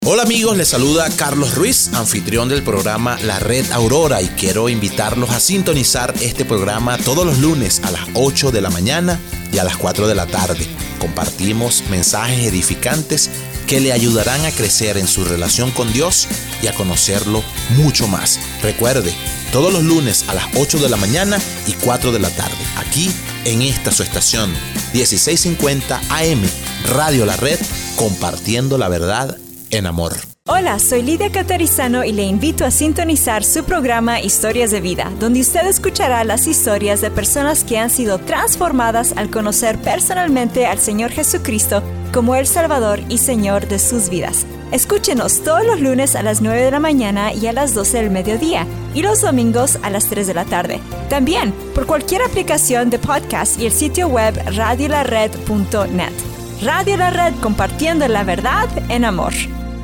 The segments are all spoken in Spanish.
Hola amigos, les saluda Carlos Ruiz, anfitrión del programa La Red Aurora, y quiero invitarlos a sintonizar este programa todos los lunes a las 8 de la mañana y a las 4 de la tarde. Compartimos mensajes edificantes que le ayudarán a crecer en su relación con Dios y a conocerlo mucho más. Recuerde, todos los lunes a las 8 de la mañana y 4 de la tarde, aquí en esta su estación 1650 AM, Radio La Red, compartiendo la verdad en amor. Hola, soy Lidia Catarizano y le invito a sintonizar su programa Historias de Vida, donde usted escuchará las historias de personas que han sido transformadas al conocer personalmente al Señor Jesucristo como el Salvador y Señor de sus vidas. Escúchenos todos los lunes a las 9 de la mañana y a las 12 del mediodía, y los domingos a las 3 de la tarde. También por cualquier aplicación de podcast y el sitio web radiolared.net. Radio La Red, compartiendo la verdad en amor.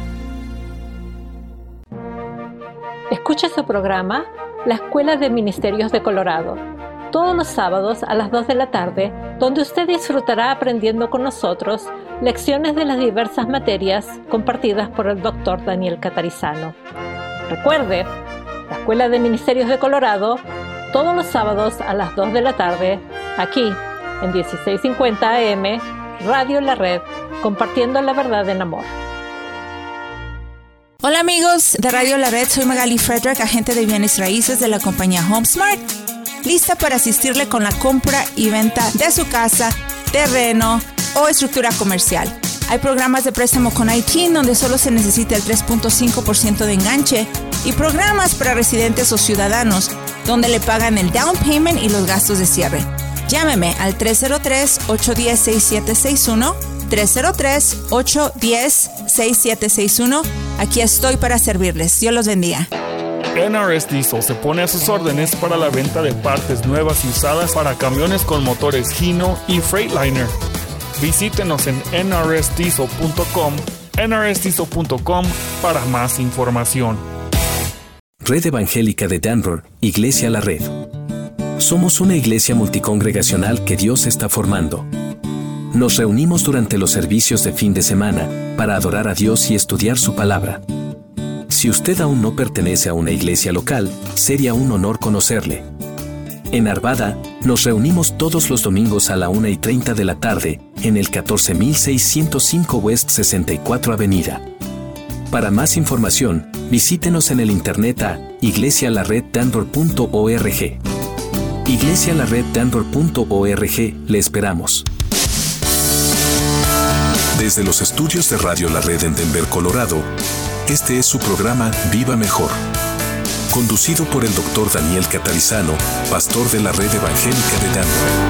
Escucha su programa La Escuela de Ministerios de Colorado, todos los sábados a las 2 de la tarde, donde usted disfrutará aprendiendo con nosotros lecciones de las diversas materias compartidas por el Dr. Daniel Catarizano. Recuerde, La Escuela de Ministerios de Colorado, todos los sábados a las 2 de la tarde, aquí en 1650 AM, Radio La Red, compartiendo la verdad en amor. Hola amigos de Radio La Red, soy Magali Frederick, agente de bienes raíces de la compañía HomeSmart, lista para asistirle con la compra y venta de su casa, terreno o estructura comercial. Hay programas de préstamo con ITIN donde solo se necesita el 3.5% de enganche y programas para residentes o ciudadanos donde le pagan el down payment y los gastos de cierre. Llámeme al 303-810-6761, 303-810-6761. Aquí estoy para servirles. Dios los bendiga. NRS Diesel se pone a sus órdenes para la venta de partes nuevas y usadas para camiones con motores Hino y Freightliner. Visítenos en nrsdiesel.com, nrsdiesel.com para más información. Red Evangélica de Denver, Iglesia La Red. Somos una iglesia multicongregacional que Dios está formando. Nos reunimos durante los servicios de fin de semana para adorar a Dios y estudiar su palabra. Si usted aún no pertenece a una iglesia local, sería un honor conocerle. En Arvada, nos reunimos todos los domingos a la 1:30 de la tarde, en el 14605 West 64 Avenida. Para más información, visítenos en el internet a iglesialareddenver.org. iglesialareddenver.org, le esperamos. Desde los estudios de Radio La Red en Denver, Colorado, este es su programa Viva Mejor, conducido por el Dr. Daniel Catarizano, pastor de la Red Evangélica de Denver.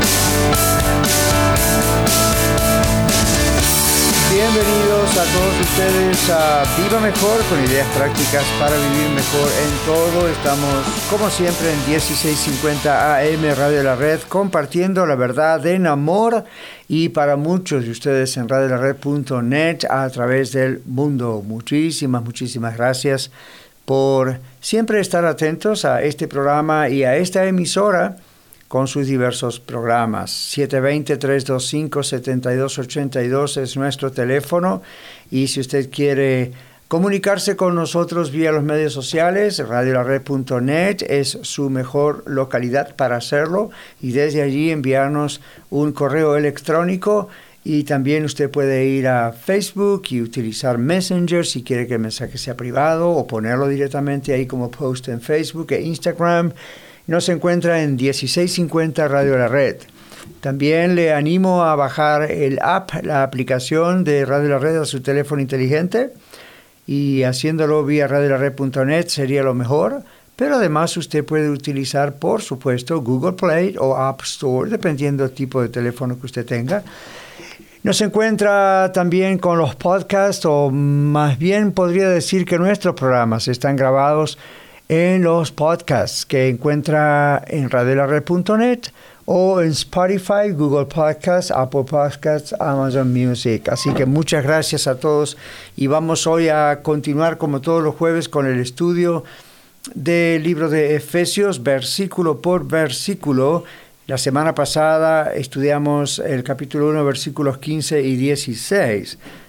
Bienvenidos a todos ustedes a Viva Mejor, con ideas prácticas para vivir mejor en todo. Estamos, como siempre, en 1650 AM Radio La Red, compartiendo la verdad en amor, y para muchos de ustedes en radiolared.net a través del mundo. Muchísimas gracias por siempre estar atentos a este programa y a esta emisora con sus diversos programas. 720-325-7282 es nuestro teléfono, y si usted quiere comunicarse con nosotros vía los medios sociales, radiolared.net es su mejor localidad para hacerlo, y desde allí enviarnos un correo electrónico. Y también usted puede ir a Facebook y utilizar Messenger si quiere que el mensaje sea privado, o ponerlo directamente ahí como post en Facebook e Instagram. Nos encuentra en 1650 Radio La Red. También le animo a bajar la aplicación de Radio La Red a su teléfono inteligente, y haciéndolo vía radiolared.net sería lo mejor. Pero además usted puede utilizar, por supuesto, Google Play o App Store, dependiendo del tipo de teléfono que usted tenga. Nos encuentra también con los podcasts, o más bien podría decir que nuestros programas están grabados en los podcasts que encuentra en radiolared.net o en Spotify, Google Podcasts, Apple Podcasts, Amazon Music. Así que muchas gracias a todos, y vamos hoy a continuar como todos los jueves con el estudio del libro de Efesios, versículo por versículo. La semana pasada estudiamos el capítulo 1, versículos 15 y 16.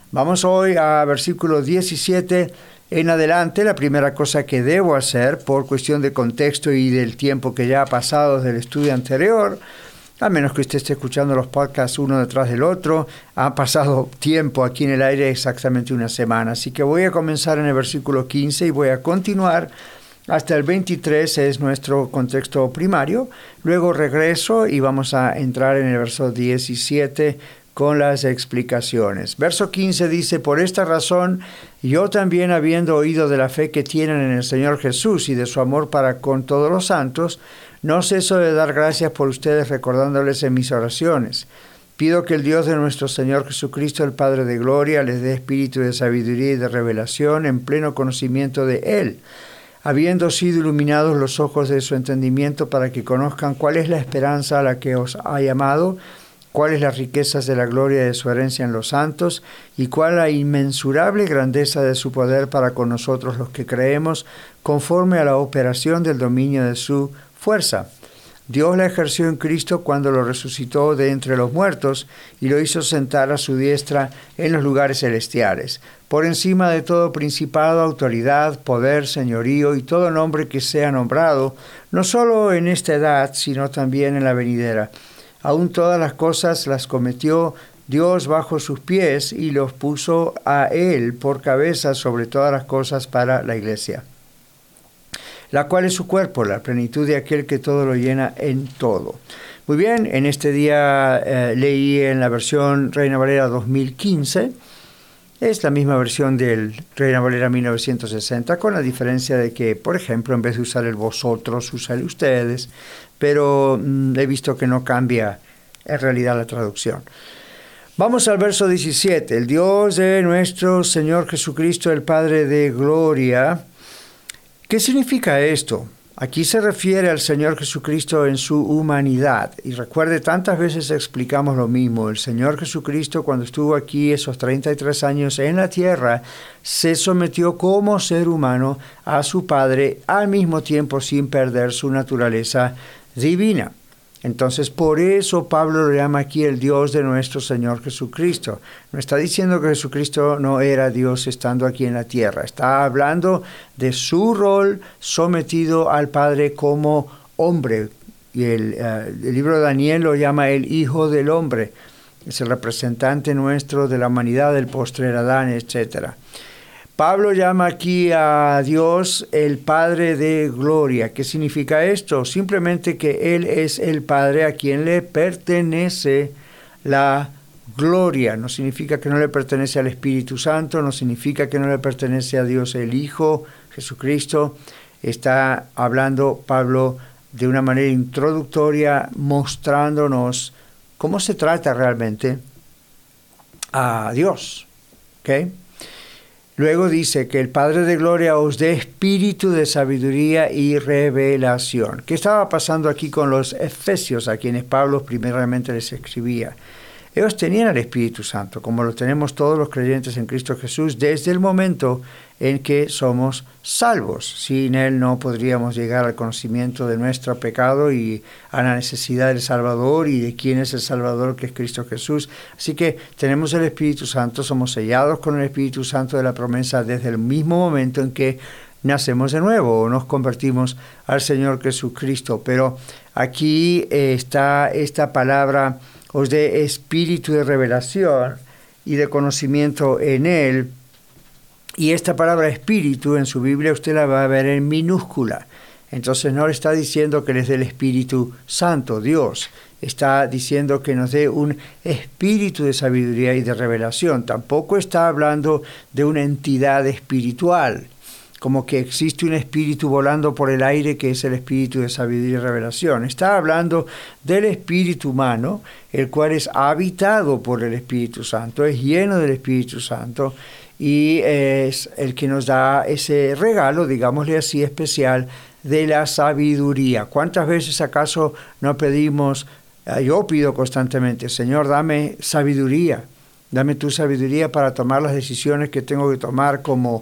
Vamos hoy a versículo 17 en adelante. La primera cosa que debo hacer, por cuestión de contexto y del tiempo que ya ha pasado desde el estudio anterior, a menos que usted esté escuchando los podcasts uno detrás del otro, ha pasado tiempo aquí en el aire, exactamente una semana. Así que voy a comenzar en el versículo 15 y voy a continuar hasta el 23, es nuestro contexto primario. Luego regreso y vamos a entrar en el verso 17 con las explicaciones. Verso 15 dice: por esta razón, yo también, habiendo oído de la fe que tienen en el Señor Jesús y de su amor para con todos los santos, no ceso de dar gracias por ustedes, recordándoles en mis oraciones. Pido que el Dios de nuestro Señor Jesucristo, el Padre de gloria, les dé espíritu de sabiduría y de revelación en pleno conocimiento de Él, habiendo sido iluminados los ojos de su entendimiento, para que conozcan cuál es la esperanza a la que os ha llamado, cuáles las riquezas de la gloria de su herencia en los santos, y cuál la inmensurable grandeza de su poder para con nosotros los que creemos, conforme a la operación del dominio de su fuerza. Dios la ejerció en Cristo cuando lo resucitó de entre los muertos y lo hizo sentar a su diestra en los lugares celestiales, por encima de todo principado, autoridad, poder, señorío y todo nombre que sea nombrado, no solo en esta edad, sino también en la venidera. Aún todas las cosas las cometió Dios bajo sus pies y los puso a Él por cabeza sobre todas las cosas para la iglesia, la cual es su cuerpo, la plenitud de aquel que todo lo llena en todo. Muy bien, en este día leí en la versión Reina Valera 2015, es la misma versión del Reina Valera 1960, con la diferencia de que, por ejemplo, en vez de usar el vosotros, usa el ustedes, pero he visto que no cambia en realidad la traducción. Vamos al verso 17. El Dios de nuestro Señor Jesucristo, el Padre de gloria. ¿Qué significa esto? Aquí se refiere al Señor Jesucristo en su humanidad. Y recuerde, tantas veces explicamos lo mismo. El Señor Jesucristo, cuando estuvo aquí esos 33 años en la tierra, se sometió como ser humano a su Padre, al mismo tiempo sin perder su naturaleza divina. Entonces, por eso Pablo lo llama aquí el Dios de nuestro Señor Jesucristo. No está diciendo que Jesucristo no era Dios estando aquí en la tierra. Está hablando de su rol sometido al Padre como hombre. Y el libro de Daniel lo llama el Hijo del Hombre. Es el representante nuestro de la humanidad, del postrer Adán, etc. Pablo llama aquí a Dios el Padre de gloria. ¿Qué significa esto? Simplemente que Él es el Padre a quien le pertenece la gloria. No significa que no le pertenece al Espíritu Santo, no significa que no le pertenece a Dios el Hijo, Jesucristo. Está hablando Pablo de una manera introductoria, mostrándonos cómo se trata realmente a Dios. ¿Ok? Luego dice que el Padre de gloria os dé espíritu de sabiduría y revelación. ¿Qué estaba pasando aquí con los efesios, a quienes Pablo primeramente les escribía? Ellos tenían el Espíritu Santo, como lo tenemos todos los creyentes en Cristo Jesús, desde el momento en que somos salvos. Sin Él no podríamos llegar al conocimiento de nuestro pecado y a la necesidad del Salvador y de quién es el Salvador, que es Cristo Jesús. Así que tenemos el Espíritu Santo, somos sellados con el Espíritu Santo de la promesa desde el mismo momento en que nacemos de nuevo o nos convertimos al Señor Jesucristo. Pero aquí está esta palabra: os dé espíritu de revelación y de conocimiento en Él. Y esta palabra espíritu en su Biblia usted la va a ver en minúscula. Entonces no le está diciendo que les dé el Espíritu Santo, Dios. Está diciendo que nos dé un espíritu de sabiduría y de revelación. Tampoco está hablando de una entidad espiritual, como que existe un espíritu volando por el aire que es el espíritu de sabiduría y revelación. Está hablando del espíritu humano, el cual es habitado por el Espíritu Santo, es lleno del Espíritu Santo y es el que nos da ese regalo, digámosle así, especial de la sabiduría. ¿Cuántas veces acaso no pedimos? Yo pido constantemente: Señor, dame sabiduría, dame tu sabiduría para tomar las decisiones que tengo que tomar como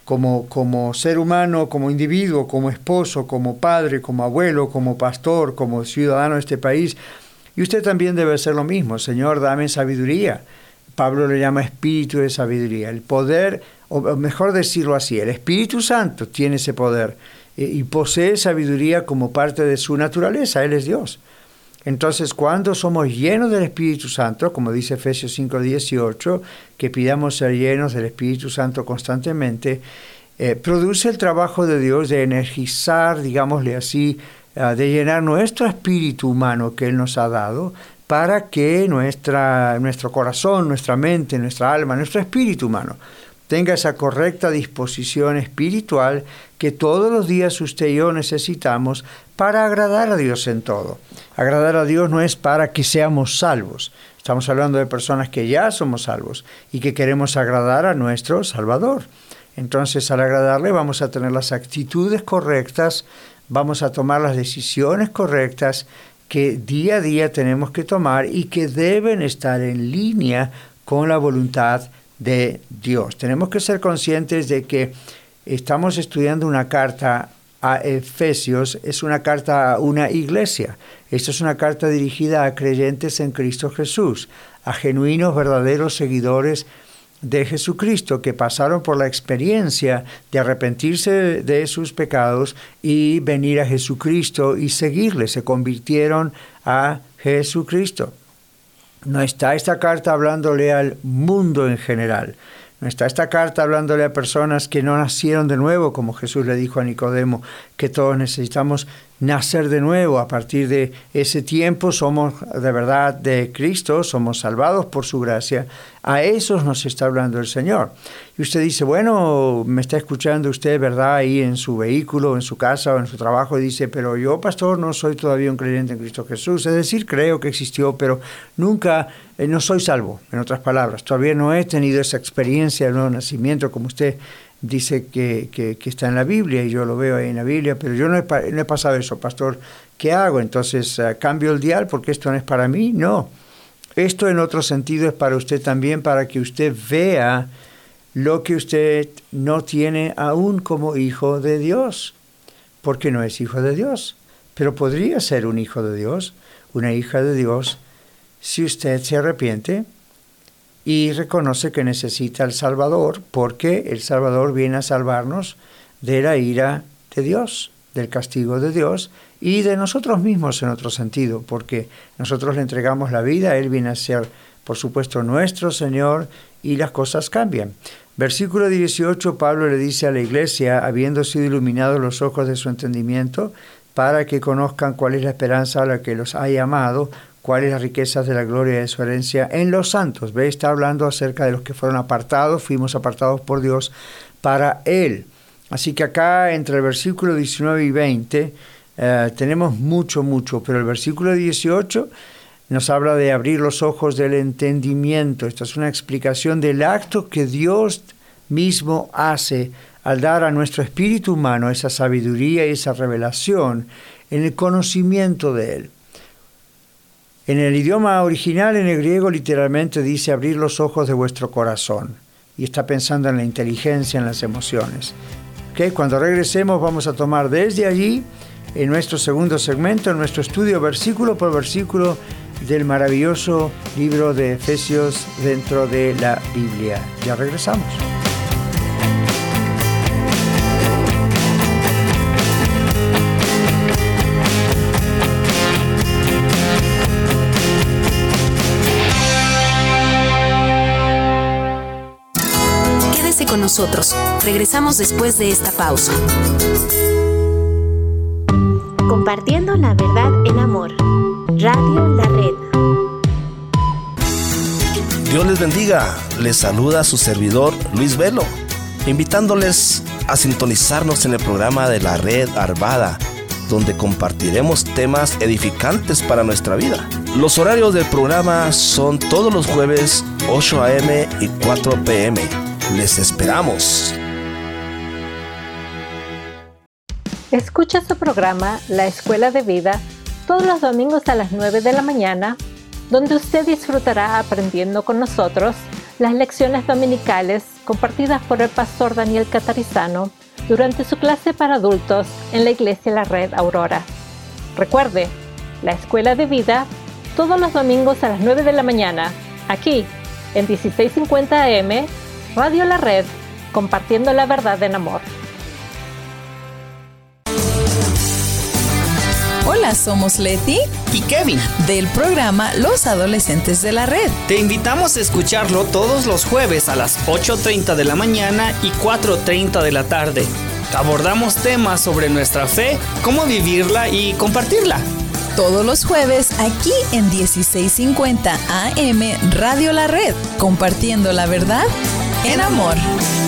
ser humano, como individuo, como esposo, como padre, como abuelo, como pastor, como ciudadano de este país. Y usted también debe hacer lo mismo: Señor, dame sabiduría Pablo le llama espíritu de sabiduría. El poder, o mejor decirlo así, el Espíritu Santo tiene ese poder y posee sabiduría como parte de su naturaleza. Él es Dios. Entonces, cuando somos llenos del Espíritu Santo, como dice Efesios 5:18, que pidamos ser llenos del Espíritu Santo constantemente, produce el trabajo de Dios de energizar, digámosle así, de llenar nuestro espíritu humano que Él nos ha dado, para que nuestro corazón, nuestra mente, nuestra alma, nuestro espíritu humano tenga esa correcta disposición espiritual que todos los días usted y yo necesitamos para agradar a Dios en todo. Agradar a Dios no es para que seamos salvos. Estamos hablando de personas que ya somos salvos y que queremos agradar a nuestro Salvador. Entonces, al agradarle vamos a tener las actitudes correctas, vamos a tomar las decisiones correctas que día a día tenemos que tomar y que deben estar en línea con la voluntad de Dios. Tenemos que ser conscientes de que estamos estudiando una carta a Efesios, es una carta a una iglesia. Esta es una carta dirigida a creyentes en Cristo Jesús, a genuinos, verdaderos seguidores de Jesucristo que pasaron por la experiencia de arrepentirse de sus pecados y venir a Jesucristo y seguirle, se convirtieron a Jesucristo. No está esta carta hablándole al mundo en general. No está esta carta hablándole a personas que no nacieron de nuevo, como Jesús le dijo a Nicodemo, que todos necesitamos nacer de nuevo. A partir de ese tiempo somos de verdad de Cristo, somos salvados por su gracia. A esos nos está hablando el Señor. Y usted dice, bueno, me está escuchando usted, ¿verdad?, ahí en su vehículo, en su casa o en su trabajo, y dice, pero yo, pastor, no soy todavía un creyente en Cristo Jesús. Es decir, creo que existió, pero nunca, no soy salvo, en otras palabras. Todavía no he tenido esa experiencia del nuevo nacimiento, como usted dice que está en la Biblia, y yo lo veo ahí en la Biblia, pero yo no he pasado eso, pastor. ¿Qué hago? Entonces, ¿cambio el dial porque esto no es para mí? No. Esto en otro sentido es para usted también, para que usted vea lo que usted no tiene aún como hijo de Dios, porque no es hijo de Dios, pero podría ser un hijo de Dios, una hija de Dios, si usted se arrepiente y reconoce que necesita al Salvador, porque el Salvador viene a salvarnos de la ira de Dios, del castigo de Dios y de nosotros mismos en otro sentido, porque nosotros le entregamos la vida, Él viene a ser, por supuesto, nuestro Señor y las cosas cambian. Versículo 18, Pablo le dice a la iglesia, habiendo sido iluminados los ojos de su entendimiento, para que conozcan cuál es la esperanza a la que los ha llamado, cuáles las riquezas de la gloria de su herencia en los santos. ¿Ve? Está hablando acerca de los que fueron apartados, fuimos apartados por Dios para Él. Así que acá entre el versículo 19 y 20 tenemos mucho, pero el versículo 18 nos habla de abrir los ojos del entendimiento. Esta es una explicación del acto que Dios mismo hace al dar a nuestro espíritu humano esa sabiduría y esa revelación en el conocimiento de Él. En el idioma original, en el griego, literalmente dice abrir los ojos de vuestro corazón. Y está pensando en la inteligencia, en las emociones. ¿Okay? Cuando regresemos vamos a tomar desde allí, en nuestro segundo segmento, en nuestro estudio versículo por versículo del maravilloso libro de Efesios dentro de la Biblia. Ya regresamos. Quédese con nosotros. Regresamos después de esta pausa. Compartiendo la verdad en amor. Radio La Red. Dios les bendiga. Les saluda su servidor Luis Velo, invitándoles a sintonizarnos en el programa de la Red Arvada, donde compartiremos temas edificantes para nuestra vida. Los horarios del programa son todos los jueves 8 a.m. y 4 p.m. Les esperamos. Escucha su programa La Escuela de Vida todos los domingos a las 9 de la mañana, donde usted disfrutará aprendiendo con nosotros las lecciones dominicales compartidas por el pastor Daniel Catarizano durante su clase para adultos en la Iglesia La Red Aurora. Recuerde, La Escuela de Vida todos los domingos a las 9 de la mañana, aquí en 1650 AM, Radio La Red, compartiendo la verdad en amor. Hola, somos Leti y Kevin del programa Los Adolescentes de la Red. Te invitamos a escucharlo todos los jueves a las 8:30 de la mañana y 4:30 de la tarde. Abordamos temas sobre nuestra fe, cómo vivirla y compartirla. Todos los jueves aquí en 1650 AM Radio La Red, compartiendo la verdad en amor.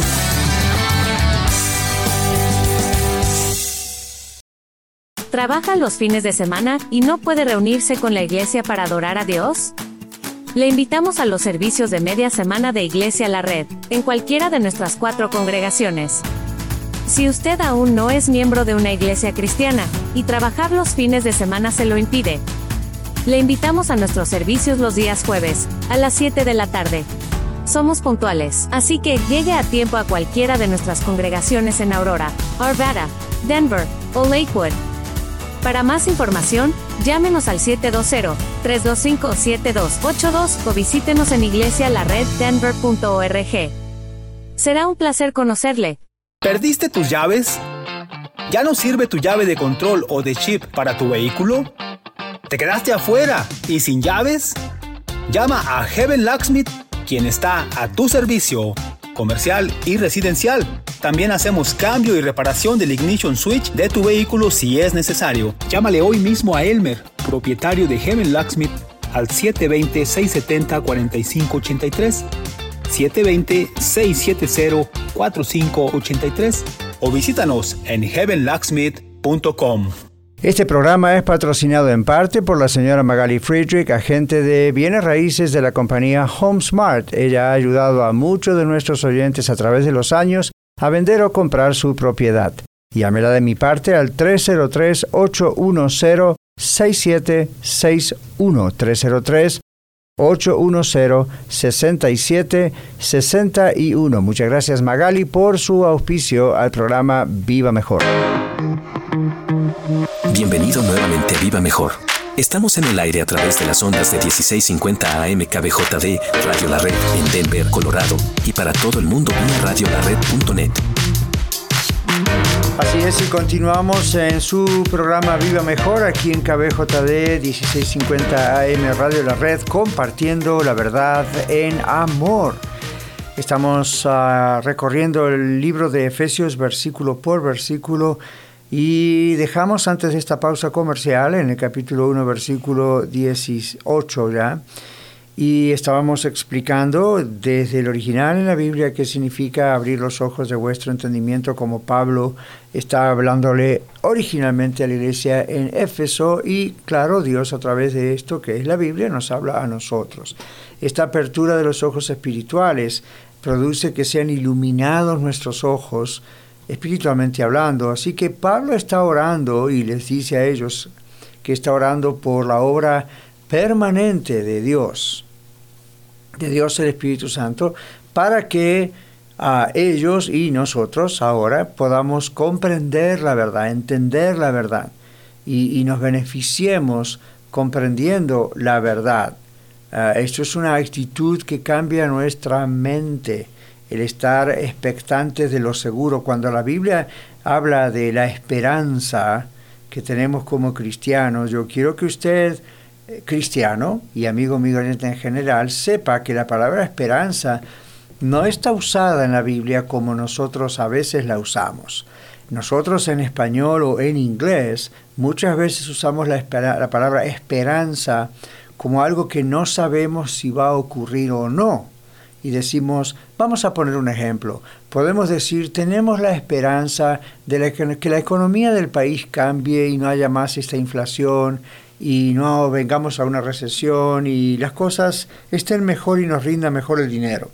¿Trabaja los fines de semana y no puede reunirse con la iglesia para adorar a Dios? Le invitamos a los servicios de media semana de Iglesia La Red, en cualquiera de nuestras 4 congregaciones. Si usted aún no es miembro de una iglesia cristiana, y trabajar los fines de semana se lo impide, le invitamos a nuestros servicios los días jueves, a las 7 de la tarde. Somos puntuales, así que llegue a tiempo a cualquiera de nuestras congregaciones en Aurora, Arvada, Denver o Lakewood. Para más información, llámenos al 720-325-7282 o visítenos en iglesialareddenver.org. Será un placer conocerle. ¿Perdiste tus llaves? ¿Ya no sirve tu llave de control o de chip para tu vehículo? ¿Te quedaste afuera y sin llaves? Llama a Heaven Locksmith, quien está a tu servicio, comercial y residencial. También hacemos cambio y reparación del ignition switch de tu vehículo si es necesario. Llámale hoy mismo a Elmer, propietario de Heaven Locksmith, al 720-670-4583, 720-670-4583 o visítanos en heavenlocksmith.com. Este programa es patrocinado en parte por la señora Magali Friedrich, agente de bienes raíces de la compañía HomeSmart. Ella ha ayudado a muchos de nuestros oyentes a través de los años a vender o comprar su propiedad. Llámela de mi parte al 303-810-6761. 303-810-6761. Muchas gracias, Magali, por su auspicio al programa Viva Mejor. Bienvenido nuevamente a Viva Mejor. Estamos en el aire a través de las ondas de 1650 AM KBJD, Radio La Red en Denver, Colorado, y para todo el mundo vía radiolared.net. Así es, y continuamos en su programa Viva Mejor, aquí en KBJD 1650 AM Radio La Red, compartiendo la verdad en amor. Estamos recorriendo el libro de Efesios versículo por versículo y dejamos antes de esta pausa comercial en el capítulo 1, versículo 18 ya. Y estábamos explicando desde el original en la Biblia qué significa abrir los ojos de vuestro entendimiento, como Pablo está hablándole originalmente a la iglesia en Éfeso, y claro, Dios a través de esto que es la Biblia nos habla a nosotros. Esta apertura de los ojos espirituales produce que sean iluminados nuestros ojos espiritualmente hablando. Así que Pablo está orando y les dice a ellos que está orando por la obra permanente de Dios el Espíritu Santo, para que ellos y nosotros ahora podamos comprender la verdad, entender la verdad y nos beneficiemos comprendiendo la verdad. Esto es una actitud que cambia nuestra mente, el estar expectantes de lo seguro. Cuando la Biblia habla de la esperanza que tenemos como cristianos, yo quiero que usted, cristiano y amigo mío en general, sepa que la palabra esperanza no está usada en la Biblia como nosotros a veces la usamos. Nosotros en español o en inglés muchas veces usamos la palabra esperanza como algo que no sabemos si va a ocurrir o no. Y decimos, vamos a poner un ejemplo, podemos decir, tenemos la esperanza de que la economía del país cambie y no haya más esta inflación, y no vengamos a una recesión y las cosas estén mejor y nos rinda mejor el dinero.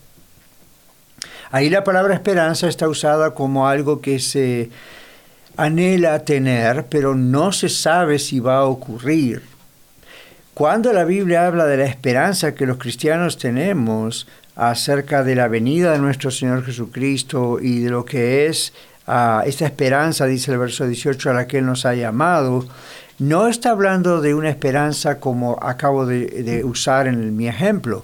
Ahí la palabra esperanza está usada como algo que se anhela tener, pero no se sabe si va a ocurrir. Cuando la Biblia habla de la esperanza que los cristianos tenemos acerca de la venida de nuestro Señor Jesucristo y de lo que es esta esperanza, dice el verso 18, a la que Él nos ha llamado, no está hablando de una esperanza como acabo de usar en mi ejemplo.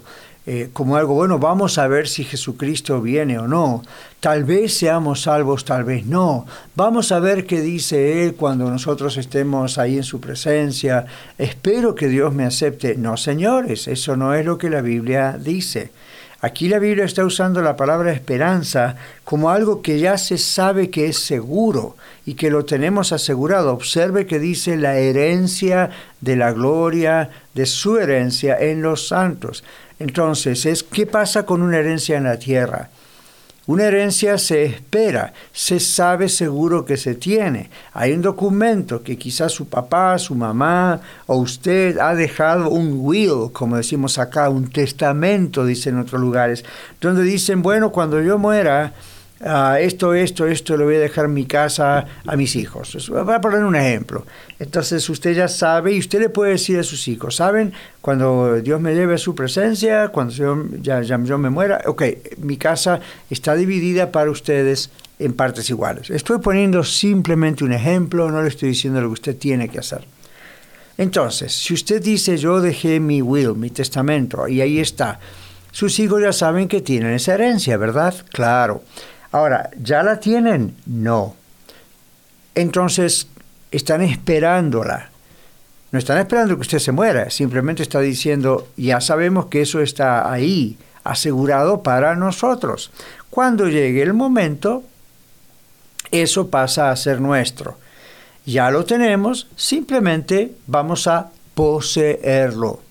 como algo bueno. Vamos a ver si Jesucristo viene o no. Tal vez seamos salvos, tal vez no. Vamos a ver qué dice Él cuando nosotros estemos ahí en su presencia. Espero que Dios me acepte. No, señores, eso no es lo que la Biblia dice. Aquí la Biblia está usando la palabra esperanza como algo que ya se sabe que es seguro y que lo tenemos asegurado. Observe que dice la herencia de la gloria de su herencia en los santos. Entonces, ¿qué pasa con una herencia en la tierra? Una herencia se espera, se sabe seguro que se tiene. Hay un documento que quizás su papá, su mamá o usted ha dejado un will, como decimos acá, un testamento, dicen en otros lugares, donde dicen, bueno, cuando yo muera, esto, le voy a dejar mi casa a mis hijos. Voy a poner un ejemplo. Entonces usted ya sabe y usted le puede decir a sus hijos, ¿saben? Cuando Dios me lleve a su presencia, cuando yo me muera, ok, mi casa está dividida para ustedes en partes iguales. Estoy poniendo simplemente un ejemplo, no le estoy diciendo lo que usted tiene que hacer. Entonces, si usted dice, yo dejé mi will, mi testamento, y ahí está, sus hijos ya saben que tienen esa herencia, ¿verdad? Claro. Ahora, ¿ya la tienen? No. Entonces, están esperándola. No están esperando que usted se muera, simplemente está diciendo, ya sabemos que eso está ahí, asegurado para nosotros. Cuando llegue el momento, eso pasa a ser nuestro. Ya lo tenemos, simplemente vamos a poseerlo.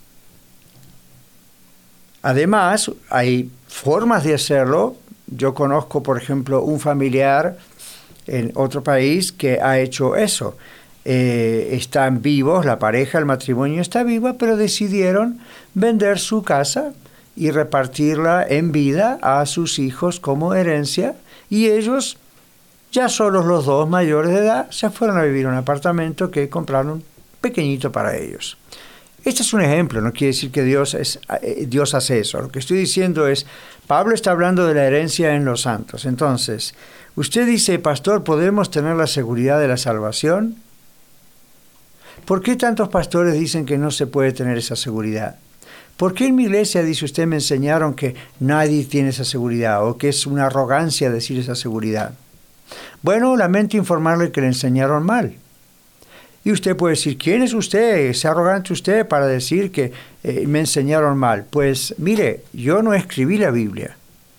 Además, hay formas de hacerlo. Yo conozco, por ejemplo, un familiar en otro país que ha hecho eso. Están vivos, la pareja, el matrimonio está viva, pero decidieron vender su casa y repartirla en vida a sus hijos como herencia. Y ellos, ya solos los dos mayores de edad, se fueron a vivir en un apartamento que compraron pequeñito para ellos. Este es un ejemplo, no quiere decir que Dios hace eso. Lo que estoy diciendo es, Pablo está hablando de la herencia en los santos. Entonces, usted dice, pastor, ¿podemos tener la seguridad de la salvación? ¿Por qué tantos pastores dicen que no se puede tener esa seguridad? ¿Por qué en mi iglesia, dice usted, me enseñaron que nadie tiene esa seguridad o que es una arrogancia decir esa seguridad? Bueno, lamento informarle que le enseñaron mal. Y usted puede decir, ¿quién es usted? ¿Es arrogante usted para decir que me enseñaron mal? Pues mire, yo no escribí la Biblia.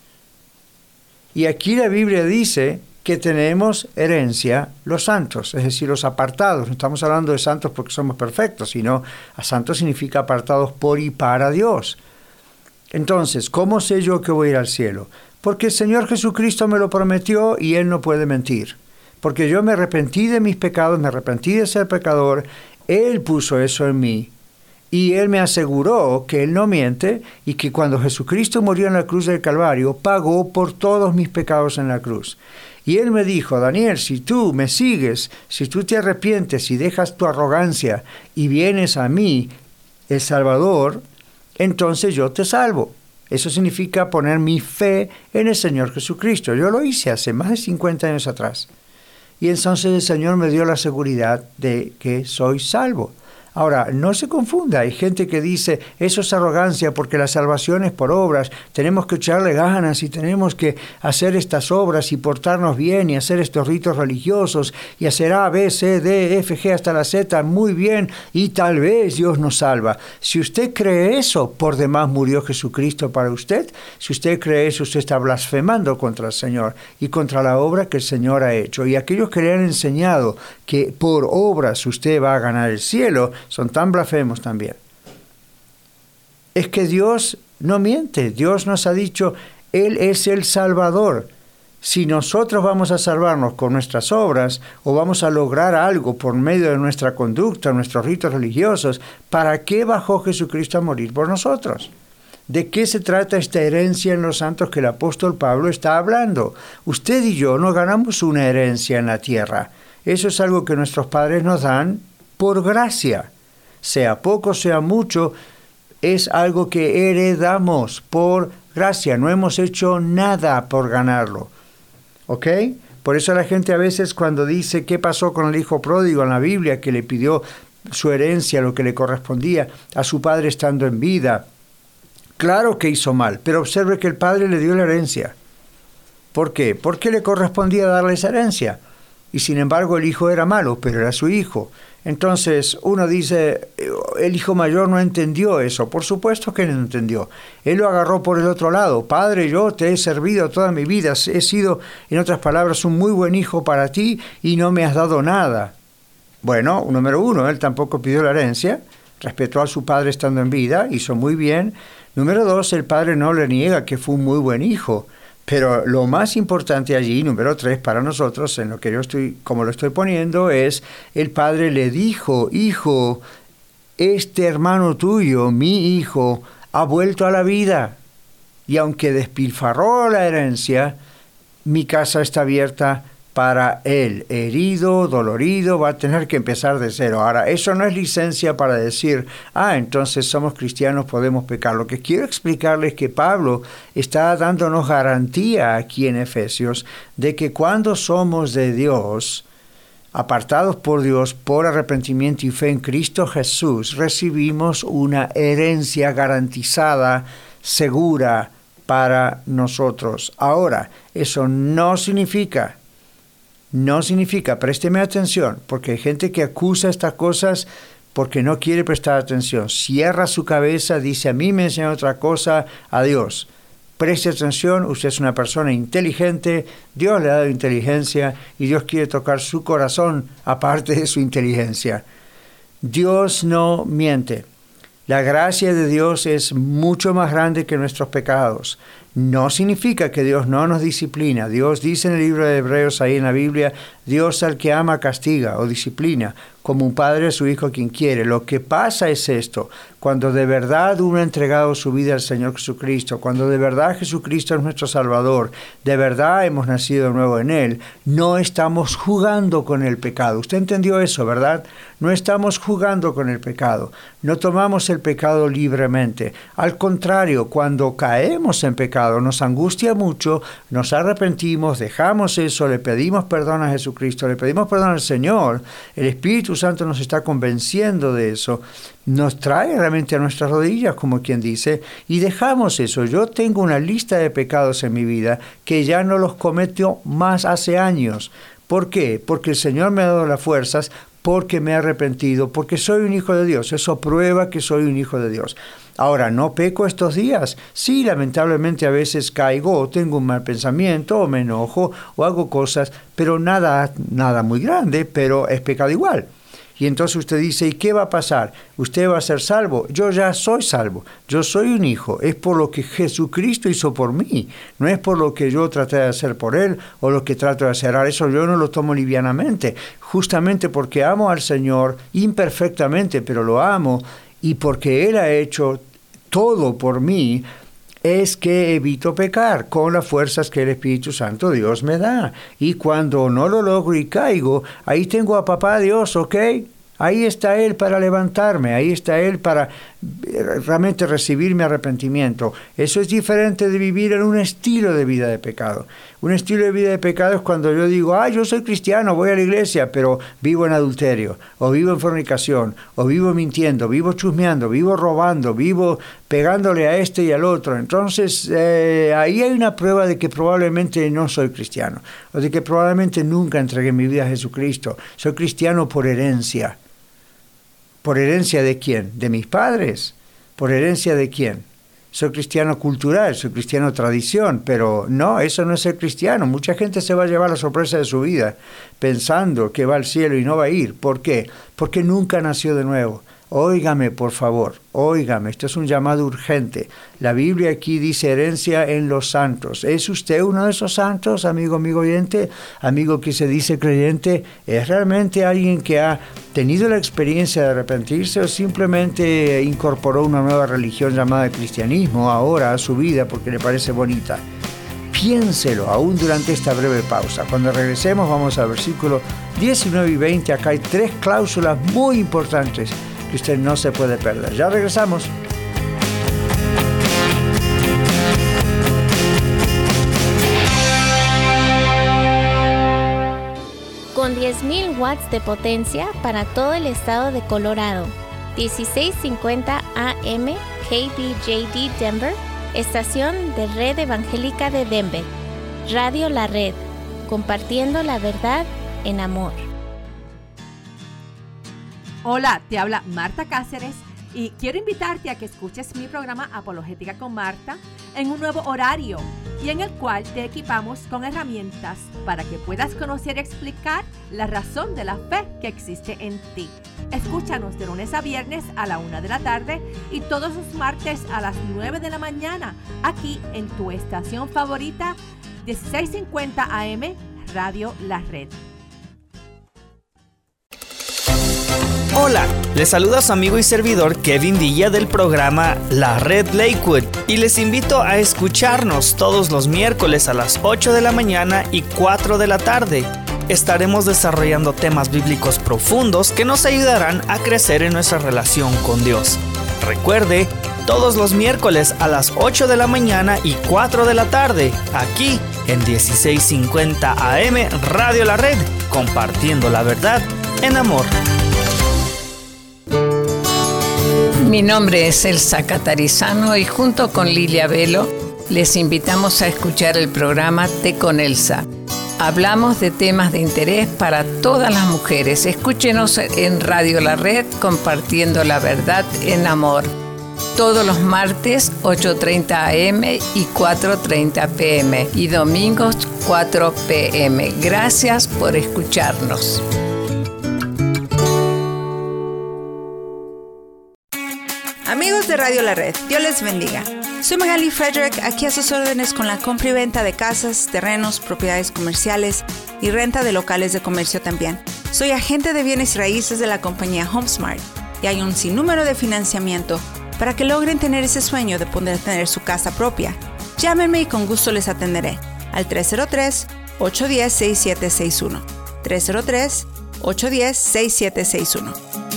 Y aquí la Biblia dice que tenemos herencia los santos, es decir, los apartados. No estamos hablando de santos porque somos perfectos, sino a santos significa apartados por y para Dios. Entonces, ¿cómo sé yo que voy a ir al cielo? Porque el Señor Jesucristo me lo prometió y Él no puede mentir. Porque yo me arrepentí de mis pecados, me arrepentí de ser pecador, Él puso eso en mí. Y Él me aseguró que Él no miente y que cuando Jesucristo murió en la cruz del Calvario, pagó por todos mis pecados en la cruz. Y Él me dijo, Daniel, si tú me sigues, si tú te arrepientes y dejas tu arrogancia y vienes a mí, el Salvador, entonces yo te salvo. Eso significa poner mi fe en el Señor Jesucristo. Yo lo hice hace más de 50 años atrás. Y entonces el Señor me dio la seguridad de que soy salvo. Ahora, no se confunda, hay gente que dice, eso es arrogancia porque la salvación es por obras, tenemos que echarle ganas y tenemos que hacer estas obras y portarnos bien y hacer estos ritos religiosos y hacer A, B, C, D, F, G hasta la Z muy bien y tal vez Dios nos salva. Si usted cree eso, por demás murió Jesucristo para usted. Si usted cree eso, usted está blasfemando contra el Señor y contra la obra que el Señor ha hecho. Y aquellos que le han enseñado que por obras usted va a ganar el cielo, son tan blasfemos también. Es que Dios no miente. Dios nos ha dicho, Él es el Salvador. Si nosotros vamos a salvarnos con nuestras obras o vamos a lograr algo por medio de nuestra conducta, nuestros ritos religiosos, ¿para qué bajó Jesucristo a morir por nosotros? ¿De qué se trata esta herencia en los santos que el apóstol Pablo está hablando? Usted y yo no ganamos una herencia en la tierra. Eso es algo que nuestros padres nos dan por gracia. Sea poco, sea mucho, es algo que heredamos por gracia. No hemos hecho nada por ganarlo. ¿Ok? Por eso la gente a veces cuando dice qué pasó con el hijo pródigo en la Biblia, que le pidió su herencia, lo que le correspondía a su padre estando en vida, Claro que hizo mal, pero observe que el padre le dio la herencia. ¿Por qué? Porque le correspondía darle esa herencia. Y sin embargo el hijo era malo, pero era su hijo. Entonces uno dice, el hijo mayor no entendió eso. Por supuesto que no entendió. Él lo agarró por el otro lado. Padre, yo te he servido toda mi vida. He sido, en otras palabras, un muy buen hijo para ti y no me has dado nada. Bueno, número uno, él tampoco pidió la herencia. Respetó a su padre estando en vida, hizo muy bien. Número dos, el padre no le niega que fue un muy buen hijo. Pero lo más importante allí, número 3, para nosotros, en lo que yo como lo estoy poniendo, es el padre le dijo, hijo, este hermano tuyo, mi hijo, ha vuelto a la vida. Y aunque despilfarró la herencia, mi casa está abierta para él. Herido, dolorido, va a tener que empezar de cero. Ahora, eso no es licencia para decir, entonces somos cristianos, podemos pecar. Lo que quiero explicarles es que Pablo está dándonos garantía aquí en Efesios de que cuando somos de Dios, apartados por Dios por arrepentimiento y fe en Cristo Jesús, recibimos una herencia garantizada, segura para nosotros. Ahora, eso no significa, présteme atención, porque hay gente que acusa estas cosas porque no quiere prestar atención. Cierra su cabeza, dice, a mí me enseña otra cosa, adiós. Preste atención, usted es una persona inteligente, Dios le ha dado inteligencia y Dios quiere tocar su corazón aparte de su inteligencia. Dios no miente. La gracia de Dios es mucho más grande que nuestros pecados. No significa que Dios no nos disciplina. Dios dice en el libro de Hebreos, ahí en la Biblia, Dios al que ama castiga o disciplina, como un padre a su hijo a quien quiere. Lo que pasa es esto: cuando de verdad uno ha entregado su vida al Señor Jesucristo, cuando de verdad Jesucristo es nuestro Salvador, de verdad hemos nacido de nuevo en Él, no estamos jugando con el pecado. Usted entendió eso, ¿verdad? No estamos jugando con el pecado. No tomamos el pecado libremente. Al contrario, cuando caemos en pecado, nos angustia mucho, nos arrepentimos, dejamos eso, le pedimos perdón a Jesucristo, le pedimos perdón al Señor, el Espíritu Santo nos está convenciendo de eso, nos trae realmente a nuestras rodillas, como quien dice, y dejamos eso. Yo tengo una lista de pecados en mi vida que ya no los cometo más hace años. ¿Por qué? Porque el Señor me ha dado las fuerzas, porque me he arrepentido, porque soy un hijo de Dios. Eso prueba que soy un hijo de Dios. Ahora, ¿no peco estos días? Sí, lamentablemente a veces caigo, o tengo un mal pensamiento, o me enojo, o hago cosas, pero nada muy grande, pero es pecado igual. Y entonces usted dice, ¿y qué va a pasar? ¿Usted va a ser salvo? Yo ya soy salvo. Yo soy un hijo. Es por lo que Jesucristo hizo por mí. No es por lo que yo traté de hacer por Él o lo que trato de hacer. Eso yo no lo tomo livianamente. Justamente porque amo al Señor imperfectamente, pero lo amo. Y porque Él ha hecho todo por mí, es que evito pecar con las fuerzas que el Espíritu Santo Dios me da. Y cuando no lo logro y caigo, ahí tengo a Papá Dios, ¿ok? Ahí está Él para levantarme, ahí está Él para realmente recibir mi arrepentimiento. Eso es diferente de vivir en un estilo de vida de pecado. Un estilo de vida de pecado es cuando yo digo, yo soy cristiano, voy a la iglesia, pero vivo en adulterio, o vivo en fornicación, o vivo mintiendo, vivo chusmeando, vivo robando, vivo pegándole a este y al otro. Entonces, ahí hay una prueba de que probablemente no soy cristiano, o de que probablemente nunca entregué mi vida a Jesucristo. Soy cristiano por herencia. ¿Por herencia de quién? ¿De mis padres? ¿Por herencia de quién? Soy cristiano cultural, soy cristiano tradición, pero no, eso no es ser cristiano. Mucha gente se va a llevar la sorpresa de su vida pensando que va al cielo y no va a ir. ¿Por qué? Porque nunca nació de nuevo. Óigame, por favor, óigame, esto es un llamado urgente. La Biblia aquí dice herencia en los santos. ¿Es usted uno de esos santos, amigo oyente, amigo que se dice creyente? ¿Es realmente alguien que ha tenido la experiencia de arrepentirse o simplemente incorporó una nueva religión llamada cristianismo ahora a su vida porque le parece bonita? Piénselo aún durante esta breve pausa. Cuando regresemos vamos al versículo 19 y 20. Acá hay 3 cláusulas muy importantes que usted no se puede perder. Ya regresamos. Con 10.000 watts de potencia para todo el estado de Colorado. 1650 AM KBJD Denver, estación de Red Evangélica de Denver. Radio La Red, compartiendo la verdad en amor. Hola, te habla Marta Cáceres y quiero invitarte a que escuches mi programa Apologética con Marta en un nuevo horario y en el cual te equipamos con herramientas para que puedas conocer y explicar la razón de la fe que existe en ti. Escúchanos de lunes a viernes a la 1 de la tarde y todos los martes a las 9 de la mañana aquí en tu estación favorita 1650 AM Radio La Red. Hola, les saluda su amigo y servidor Kevin Villa del programa La Red Lakewood y les invito a escucharnos todos los miércoles a las 8 de la mañana y 4 de la tarde. Estaremos desarrollando temas bíblicos profundos que nos ayudarán a crecer en nuestra relación con Dios. Recuerde, todos los miércoles a las 8 de la mañana y 4 de la tarde, aquí en 1650 AM Radio La Red, compartiendo la verdad en amor. Mi nombre es Elsa Catarizano y junto con Lilia Velo les invitamos a escuchar el programa Té con Elsa. Hablamos de temas de interés para todas las mujeres. Escúchenos en Radio La Red compartiendo la verdad en amor. Todos los martes 8:30 AM y 4:30 PM y domingos 4 PM. Gracias por escucharnos. Amigos de Radio La Red, Dios les bendiga. Soy Magali Frederick, aquí a sus órdenes con la compra y venta de casas, terrenos, propiedades comerciales y renta de locales de comercio también. Soy agente de bienes raíces de la compañía HomeSmart y hay un sinnúmero de financiamiento para que logren tener ese sueño de poder tener su casa propia. Llámenme y con gusto les atenderé al 303-810-6761. 303-810-6761.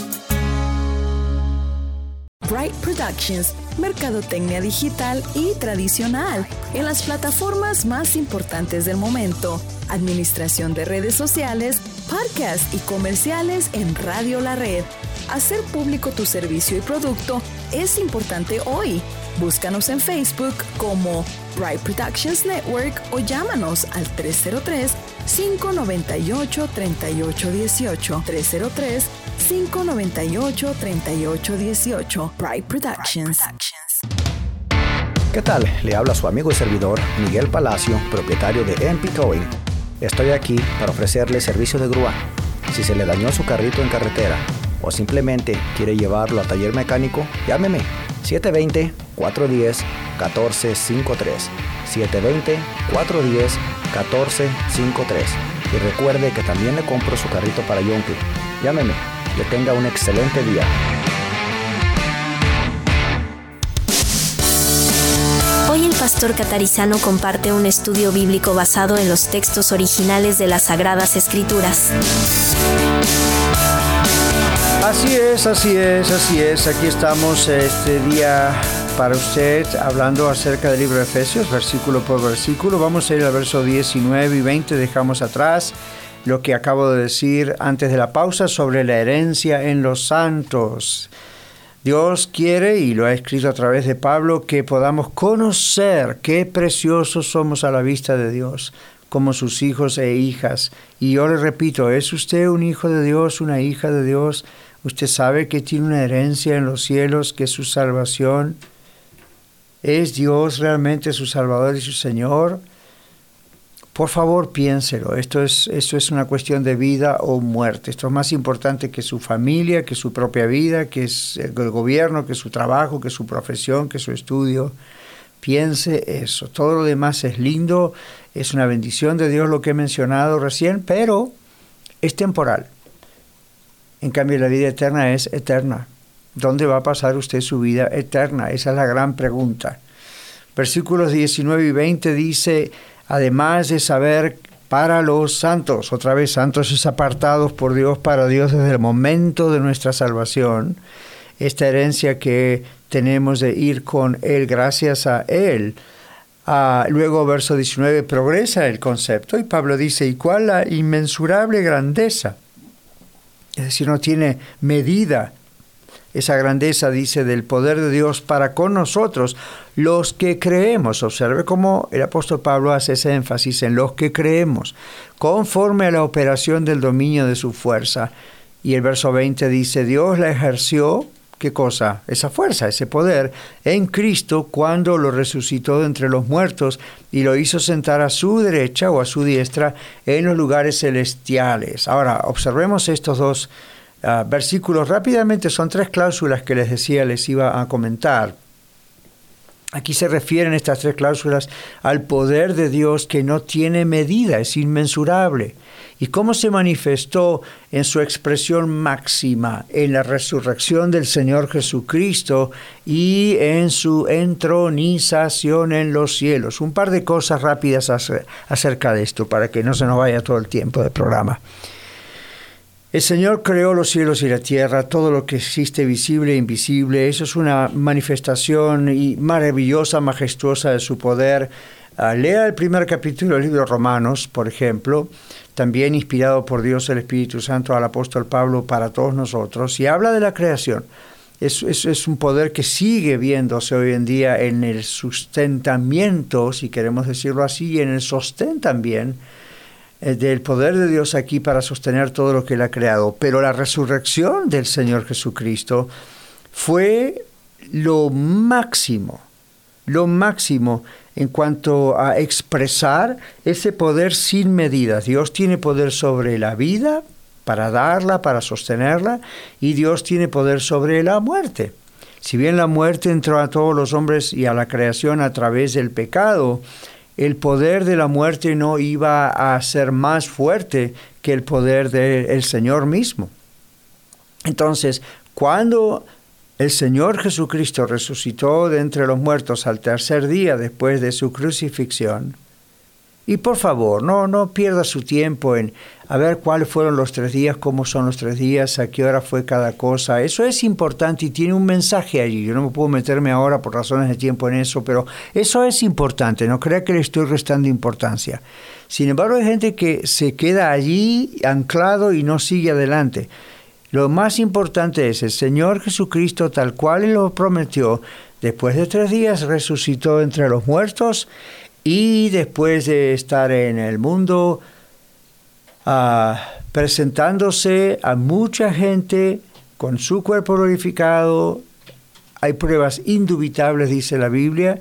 Bright Productions, mercadotecnia digital y tradicional en las plataformas más importantes del momento, administración de redes sociales, podcasts y comerciales en Radio La Red. Hacer público tu servicio y producto es importante hoy. Búscanos en Facebook como Bright Productions Network o llámanos al 303-598-3818. 303-598-3818. Bright Productions. ¿Qué tal? Le habla su amigo y servidor Miguel Palacio, propietario de MP Towing. Estoy aquí para ofrecerle servicio de grúa. Si se le dañó su carrito en carretera o simplemente quiere llevarlo a taller mecánico, llámeme 720-410-1453. 720-410-1453. Y recuerde que también le compro su carrito para Yonke. Llámeme. Que tenga un excelente día. Hoy el pastor Catarizano comparte un estudio bíblico basado en los textos originales de las Sagradas Escrituras. Así es. Aquí estamos este día para usted hablando acerca del libro de Efesios, versículo por versículo. Vamos a ir al verso 19 y 20, dejamos atrás lo que acabo de decir antes de la pausa sobre la herencia en los santos. Dios quiere, y lo ha escrito a través de Pablo, que podamos conocer qué preciosos somos a la vista de Dios, como sus hijos e hijas. Y yo le repito, ¿es usted un hijo de Dios, una hija de Dios? ¿Usted sabe que tiene una herencia en los cielos, que es su salvación? ¿Es Dios realmente su Salvador y su Señor? Por favor, piénselo. Esto es una cuestión de vida o muerte. Esto es más importante que su familia, que su propia vida, que es el gobierno, que su trabajo, que su profesión, que su estudio. Piense eso. Todo lo demás es lindo, es una bendición de Dios lo que he mencionado recién, pero es temporal. En cambio, la vida eterna es eterna. ¿Dónde va a pasar usted su vida eterna? Esa es la gran pregunta. Versículos 19 y 20 dice: además de saber para los santos, otra vez santos es apartados por Dios para Dios desde el momento de nuestra salvación, esta herencia que tenemos de ir con Él gracias a Él. Luego verso 19 progresa el concepto y Pablo dice: ¿y cuál la inmensurable grandeza? Es decir, no tiene medida esa grandeza, dice, del poder de Dios para con nosotros, los que creemos. Observe cómo el apóstol Pablo hace ese énfasis en los que creemos, conforme a la operación del dominio de su fuerza. Y el verso 20 dice, Dios la ejerció, ¿qué cosa? Esa fuerza, ese poder, en Cristo cuando lo resucitó de entre los muertos y lo hizo sentar a su derecha o a su diestra en los lugares celestiales. Ahora, observemos estos dos versículos rápidamente. Son 3 cláusulas que les decía, les iba a comentar. Aquí se refieren estas 3 cláusulas al poder de Dios que no tiene medida, es inmensurable. ¿Y cómo se manifestó en su expresión máxima? En la resurrección del Señor Jesucristo y en su entronización en los cielos. Un par de cosas rápidas acerca de esto, para que no se nos vaya todo el tiempo del programa. El Señor creó los cielos y la tierra, todo lo que existe visible e invisible. Eso es una manifestación maravillosa, majestuosa de su poder. Lea el primer capítulo del libro de Romanos, por ejemplo, también inspirado por Dios el Espíritu Santo al apóstol Pablo para todos nosotros, y habla de la creación. Es un poder que sigue viéndose hoy en día en el sustentamiento, si queremos decirlo así, y en el sostén también, del poder de Dios aquí para sostener todo lo que Él ha creado. Pero la resurrección del Señor Jesucristo fue lo máximo en cuanto a expresar ese poder sin medida. Dios tiene poder sobre la vida, para darla, para sostenerla, y Dios tiene poder sobre la muerte. Si bien la muerte entró a todos los hombres y a la creación a través del pecado, el poder de la muerte no iba a ser más fuerte que el poder del Señor mismo. Entonces, cuando el Señor Jesucristo resucitó de entre los muertos al tercer día después de su crucifixión, y por favor, no pierda su tiempo en a ver cuáles fueron los 3 días, cómo son los 3 días, a qué hora fue cada cosa. Eso es importante y tiene un mensaje allí. Yo no me puedo meterme ahora por razones de tiempo en eso, pero eso es importante. No crea que le estoy restando importancia. Sin embargo, hay gente que se queda allí anclado y no sigue adelante. Lo más importante es el Señor Jesucristo, tal cual Él lo prometió, después de 3 días resucitó entre los muertos. Y después de estar en el mundo presentándose a mucha gente con su cuerpo glorificado, hay pruebas indubitables, dice la Biblia,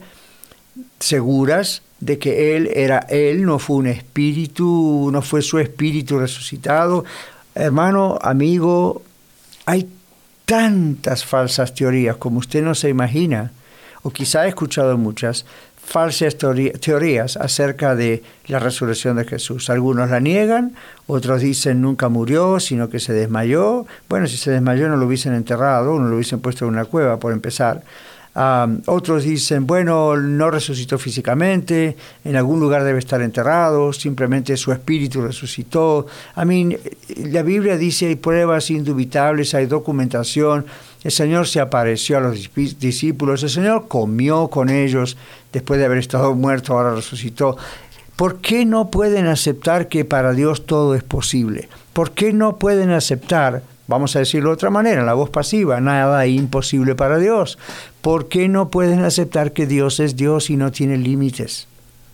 seguras de que Él era Él, no fue un espíritu, no fue su espíritu resucitado. Hermano, amigo, hay tantas falsas teorías como usted no se imagina, o quizá ha escuchado muchas, falsas teorías acerca de la resurrección de Jesús. Algunos la niegan, otros dicen nunca murió, sino que se desmayó. Bueno, si se desmayó no lo hubiesen enterrado, no lo hubiesen puesto en una cueva, por empezar. Otros dicen, bueno, no resucitó físicamente, en algún lugar debe estar enterrado, simplemente su espíritu resucitó. La Biblia dice, hay pruebas indubitables, hay documentación. El Señor se apareció a los discípulos, el Señor comió con ellos después de haber estado muerto, ahora resucitó. ¿Por qué no pueden aceptar que para Dios todo es posible? ¿Por qué no pueden aceptar, vamos a decirlo de otra manera, en la voz pasiva, nada imposible para Dios? ¿Por qué no pueden aceptar que Dios es Dios y no tiene límites?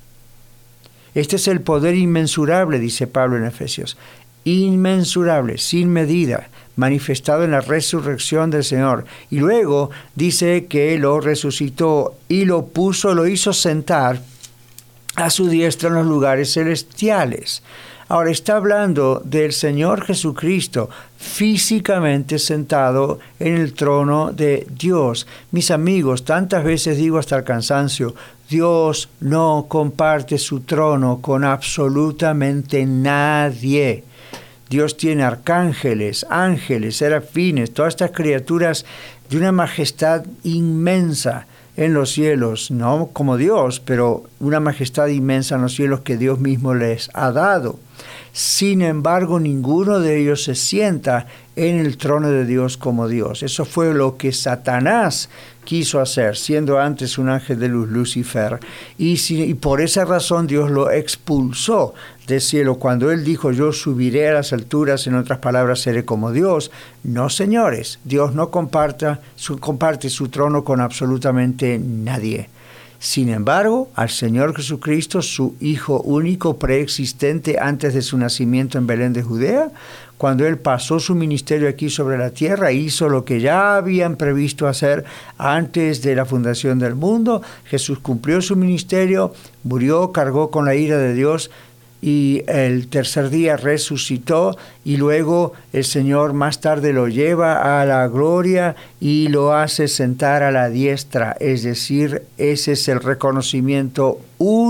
Este es el poder inmensurable, dice Pablo en Efesios. Inmensurable, sin medida, manifestado en la resurrección del Señor. Y luego dice que lo resucitó y lo hizo sentar a su diestra en los lugares celestiales. Ahora está hablando del Señor Jesucristo físicamente sentado en el trono de Dios. Mis amigos, tantas veces digo hasta el cansancio, Dios no comparte su trono con absolutamente nadie. Dios tiene arcángeles, ángeles, serafines, todas estas criaturas de una majestad inmensa en los cielos, no como Dios, pero una majestad inmensa en los cielos que Dios mismo les ha dado. Sin embargo, ninguno de ellos se sienta en el trono de Dios como Dios. Eso fue lo que Satanás quiso hacer, siendo antes un ángel de luz, Lucifer. Y por esa razón Dios lo expulsó del cielo. Cuando él dijo, yo subiré a las alturas, en otras palabras, seré como Dios. No, señores, Dios no comparte su trono con absolutamente nadie. Sin embargo, al Señor Jesucristo, su Hijo único preexistente antes de su nacimiento en Belén de Judea, cuando Él pasó su ministerio aquí sobre la tierra, hizo lo que ya habían previsto hacer antes de la fundación del mundo. Jesús cumplió su ministerio, murió, cargó con la ira de Dios, y el tercer día resucitó, y luego el Señor más tarde lo lleva a la gloria y lo hace sentar a la diestra. Es decir, ese es el reconocimiento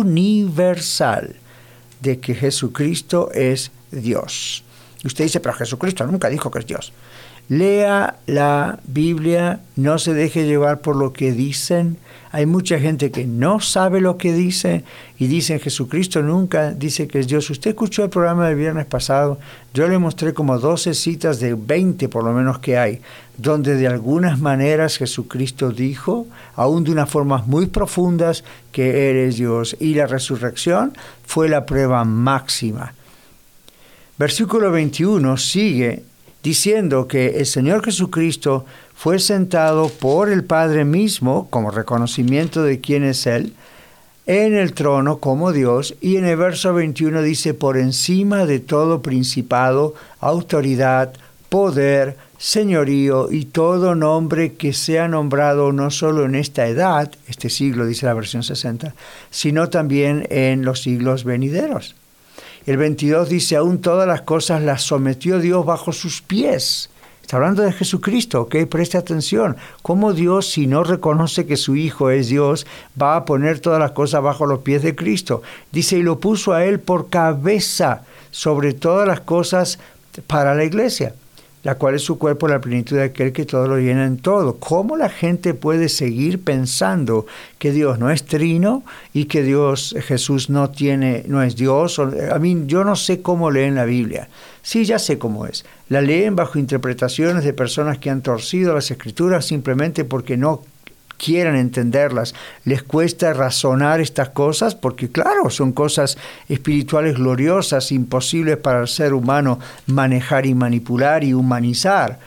universal de que Jesucristo es Dios. Usted dice, pero Jesucristo nunca dijo que es Dios. Lea la Biblia, no se deje llevar por lo que dicen. Hay mucha gente que no sabe lo que dice y dicen Jesucristo nunca dice que es Dios. Usted escuchó el programa del viernes pasado, yo le mostré como 12 citas de 20 por lo menos que hay, donde de algunas maneras Jesucristo dijo, aún de unas formas muy profundas, que Él es Dios. Y la resurrección fue la prueba máxima. Versículo 21 sigue diciendo que el Señor Jesucristo fue sentado por el Padre mismo, como reconocimiento de quién es Él, en el trono como Dios, y en el verso 21 dice, por encima de todo principado, autoridad, poder, señorío y todo nombre que sea nombrado no solo en esta edad, este siglo, dice la versión 60, sino también en los siglos venideros. El 22 dice, aún todas las cosas las sometió Dios bajo sus pies. Está hablando de Jesucristo, ¿ok? Preste atención. ¿Cómo Dios, si no reconoce que su Hijo es Dios, va a poner todas las cosas bajo los pies de Cristo? Dice, y lo puso a Él por cabeza sobre todas las cosas para la iglesia, la cual es su cuerpo, la plenitud de aquel que todo lo llena en todo. ¿Cómo la gente puede seguir pensando que Dios no es trino y que Jesús no es Dios? Yo no sé cómo leen la Biblia. Sí, ya sé cómo es. La leen bajo interpretaciones de personas que han torcido las Escrituras simplemente porque no quieren entenderlas. Les cuesta razonar estas cosas porque, claro, son cosas espirituales gloriosas, imposibles para el ser humano manejar y manipular y humanizar.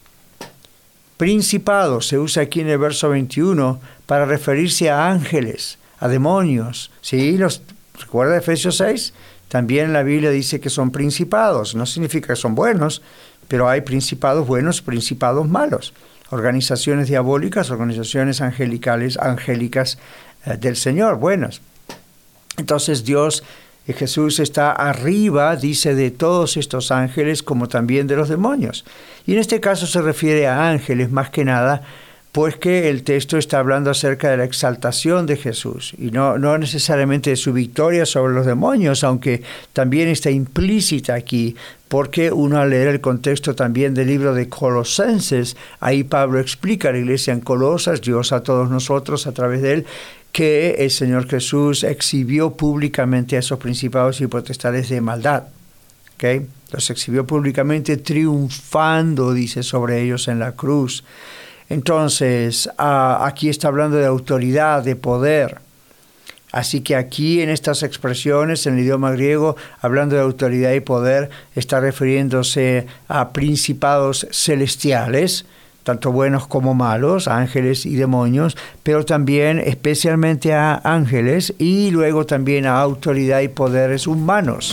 Principado se usa aquí en el verso 21 para referirse a ángeles, a demonios. ¿Sí? ¿Recuerda Efesios 6? También la Biblia dice que son principados. No significa que son buenos, pero hay principados buenos, principados malos. Organizaciones diabólicas, organizaciones angélicas del Señor, buenas. Entonces Jesús está arriba, dice, de todos estos ángeles, como también de los demonios. Y en este caso se refiere a ángeles más que nada, pues que el texto está hablando acerca de la exaltación de Jesús, y no necesariamente de su victoria sobre los demonios, aunque también está implícita aquí, porque uno al leer el contexto también del libro de Colosenses, ahí Pablo explica a la iglesia en Colosas, Dios a todos nosotros a través de él, que el Señor Jesús exhibió públicamente a esos principados y potestades de maldad. ¿Okay? Los exhibió públicamente triunfando, dice, sobre ellos en la cruz. Entonces, aquí está hablando de autoridad, de poder. Así que aquí en estas expresiones, en el idioma griego, hablando de autoridad y poder, está refiriéndose a principados celestiales, tanto buenos como malos, ángeles y demonios, pero también especialmente a ángeles y luego también a autoridad y poderes humanos,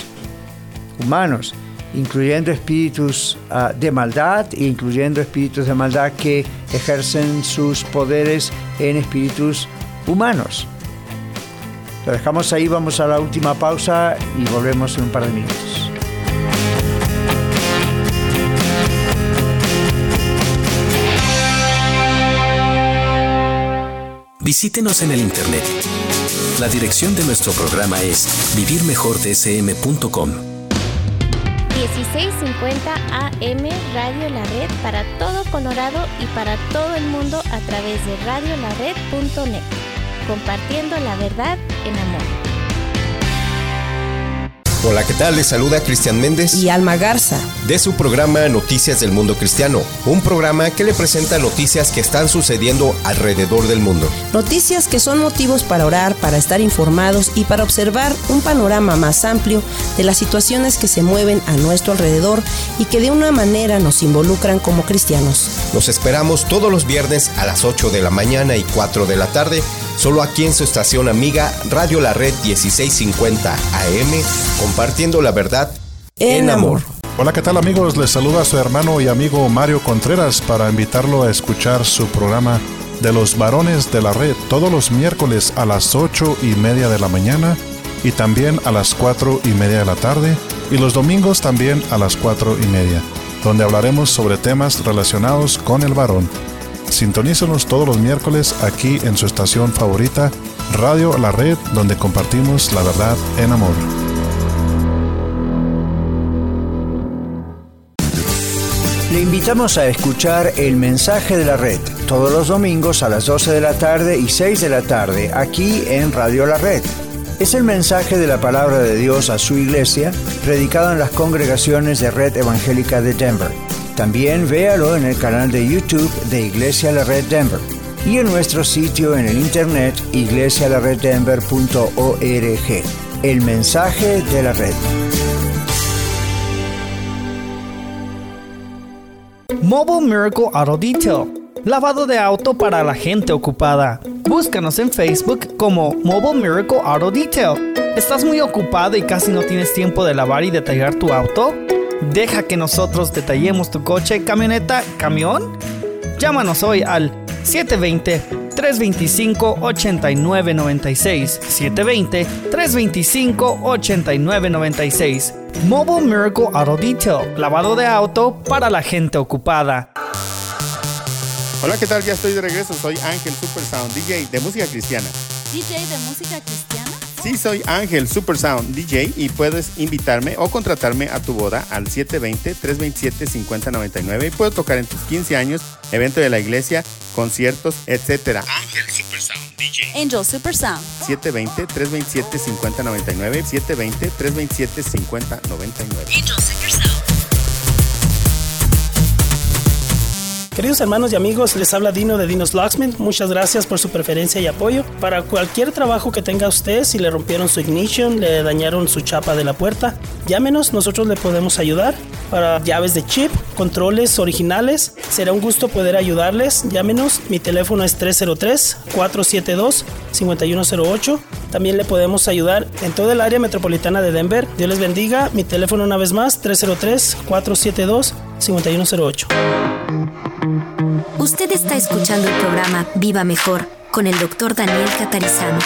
incluyendo espíritus de maldad e incluyendo espíritus de maldad que ejercen sus poderes en espíritus humanos. Lo dejamos ahí, vamos a la última pausa y volvemos en un par de minutos. Visítenos en el internet. La dirección de nuestro programa es vivirmejordsm.com. 1650 AM Radio La Red para todo Colorado y para todo el mundo a través de radiolared.net. Compartiendo la verdad en amor. Hola, ¿qué tal? Les saluda Cristian Méndez y Alma Garza de su programa Noticias del Mundo Cristiano, un programa que le presenta noticias que están sucediendo alrededor del mundo. Noticias que son motivos para orar, para estar informados y para observar un panorama más amplio de las situaciones que se mueven a nuestro alrededor y que de una manera nos involucran como cristianos. Los esperamos todos los viernes a las 8 de la mañana y 4 de la tarde, solo aquí en su estación amiga Radio La Red 1650 AM, compartiendo la verdad en amor. Hola, ¿qué tal amigos? Les saluda a su hermano y amigo Mario Contreras para invitarlo a escuchar su programa de los varones de la red todos los miércoles a las 8:30 de la mañana y también a las 4:30 de la tarde y los domingos también a las 4:30, donde hablaremos sobre temas relacionados con el varón. Sintonícenos todos los miércoles aquí en su estación favorita, Radio La Red, donde compartimos la verdad en amor. Le invitamos a escuchar el mensaje de la red todos los domingos a las 12 de la tarde y 6 de la tarde aquí en Radio La Red. Es el mensaje de la palabra de Dios a su iglesia, predicado en las congregaciones de Red Evangélica de Denver. También véalo en el canal de YouTube de Iglesia La Red Denver y en nuestro sitio en el internet iglesialareddenver.org. El mensaje de la red. Mobile Miracle Auto Detail. Lavado de auto para la gente ocupada. Búscanos en Facebook como Mobile Miracle Auto Detail. ¿Estás muy ocupado y casi no tienes tiempo de lavar y detallar tu auto? Deja que nosotros detallemos tu coche, camioneta, camión. Llámanos hoy al 720-325-8996. 720-325-8996. Mobile Miracle Auto Detail. Lavado de auto para la gente ocupada. Hola, ¿qué tal? Ya estoy de regreso. Soy Ángel Supersound, DJ de música cristiana. ¿DJ de música cristiana? Sí, soy Ángel Supersound, DJ, y puedes invitarme o contratarme a tu boda al 720-327-5099 y puedo tocar en tus 15 años, evento de la iglesia, conciertos, etc. Ángel Supersound, DJ. Angel Supersound. 720-327-5099. 720-327-5099. Angel Supersound. Queridos hermanos y amigos, les habla Dino de Dino's Locksmith. Muchas gracias por su preferencia y apoyo. Para cualquier trabajo que tenga usted, si le rompieron su ignition, le dañaron su chapa de la puerta, llámenos, nosotros le podemos ayudar. Para llaves de chip, controles originales, será un gusto poder ayudarles. Llámenos, mi teléfono es 303-472-5108. También le podemos ayudar en toda el área metropolitana de Denver. Dios les bendiga. Mi teléfono una vez más, 303-472-5108. Usted está escuchando el programa Viva Mejor con el Dr. Daniel Catarizano.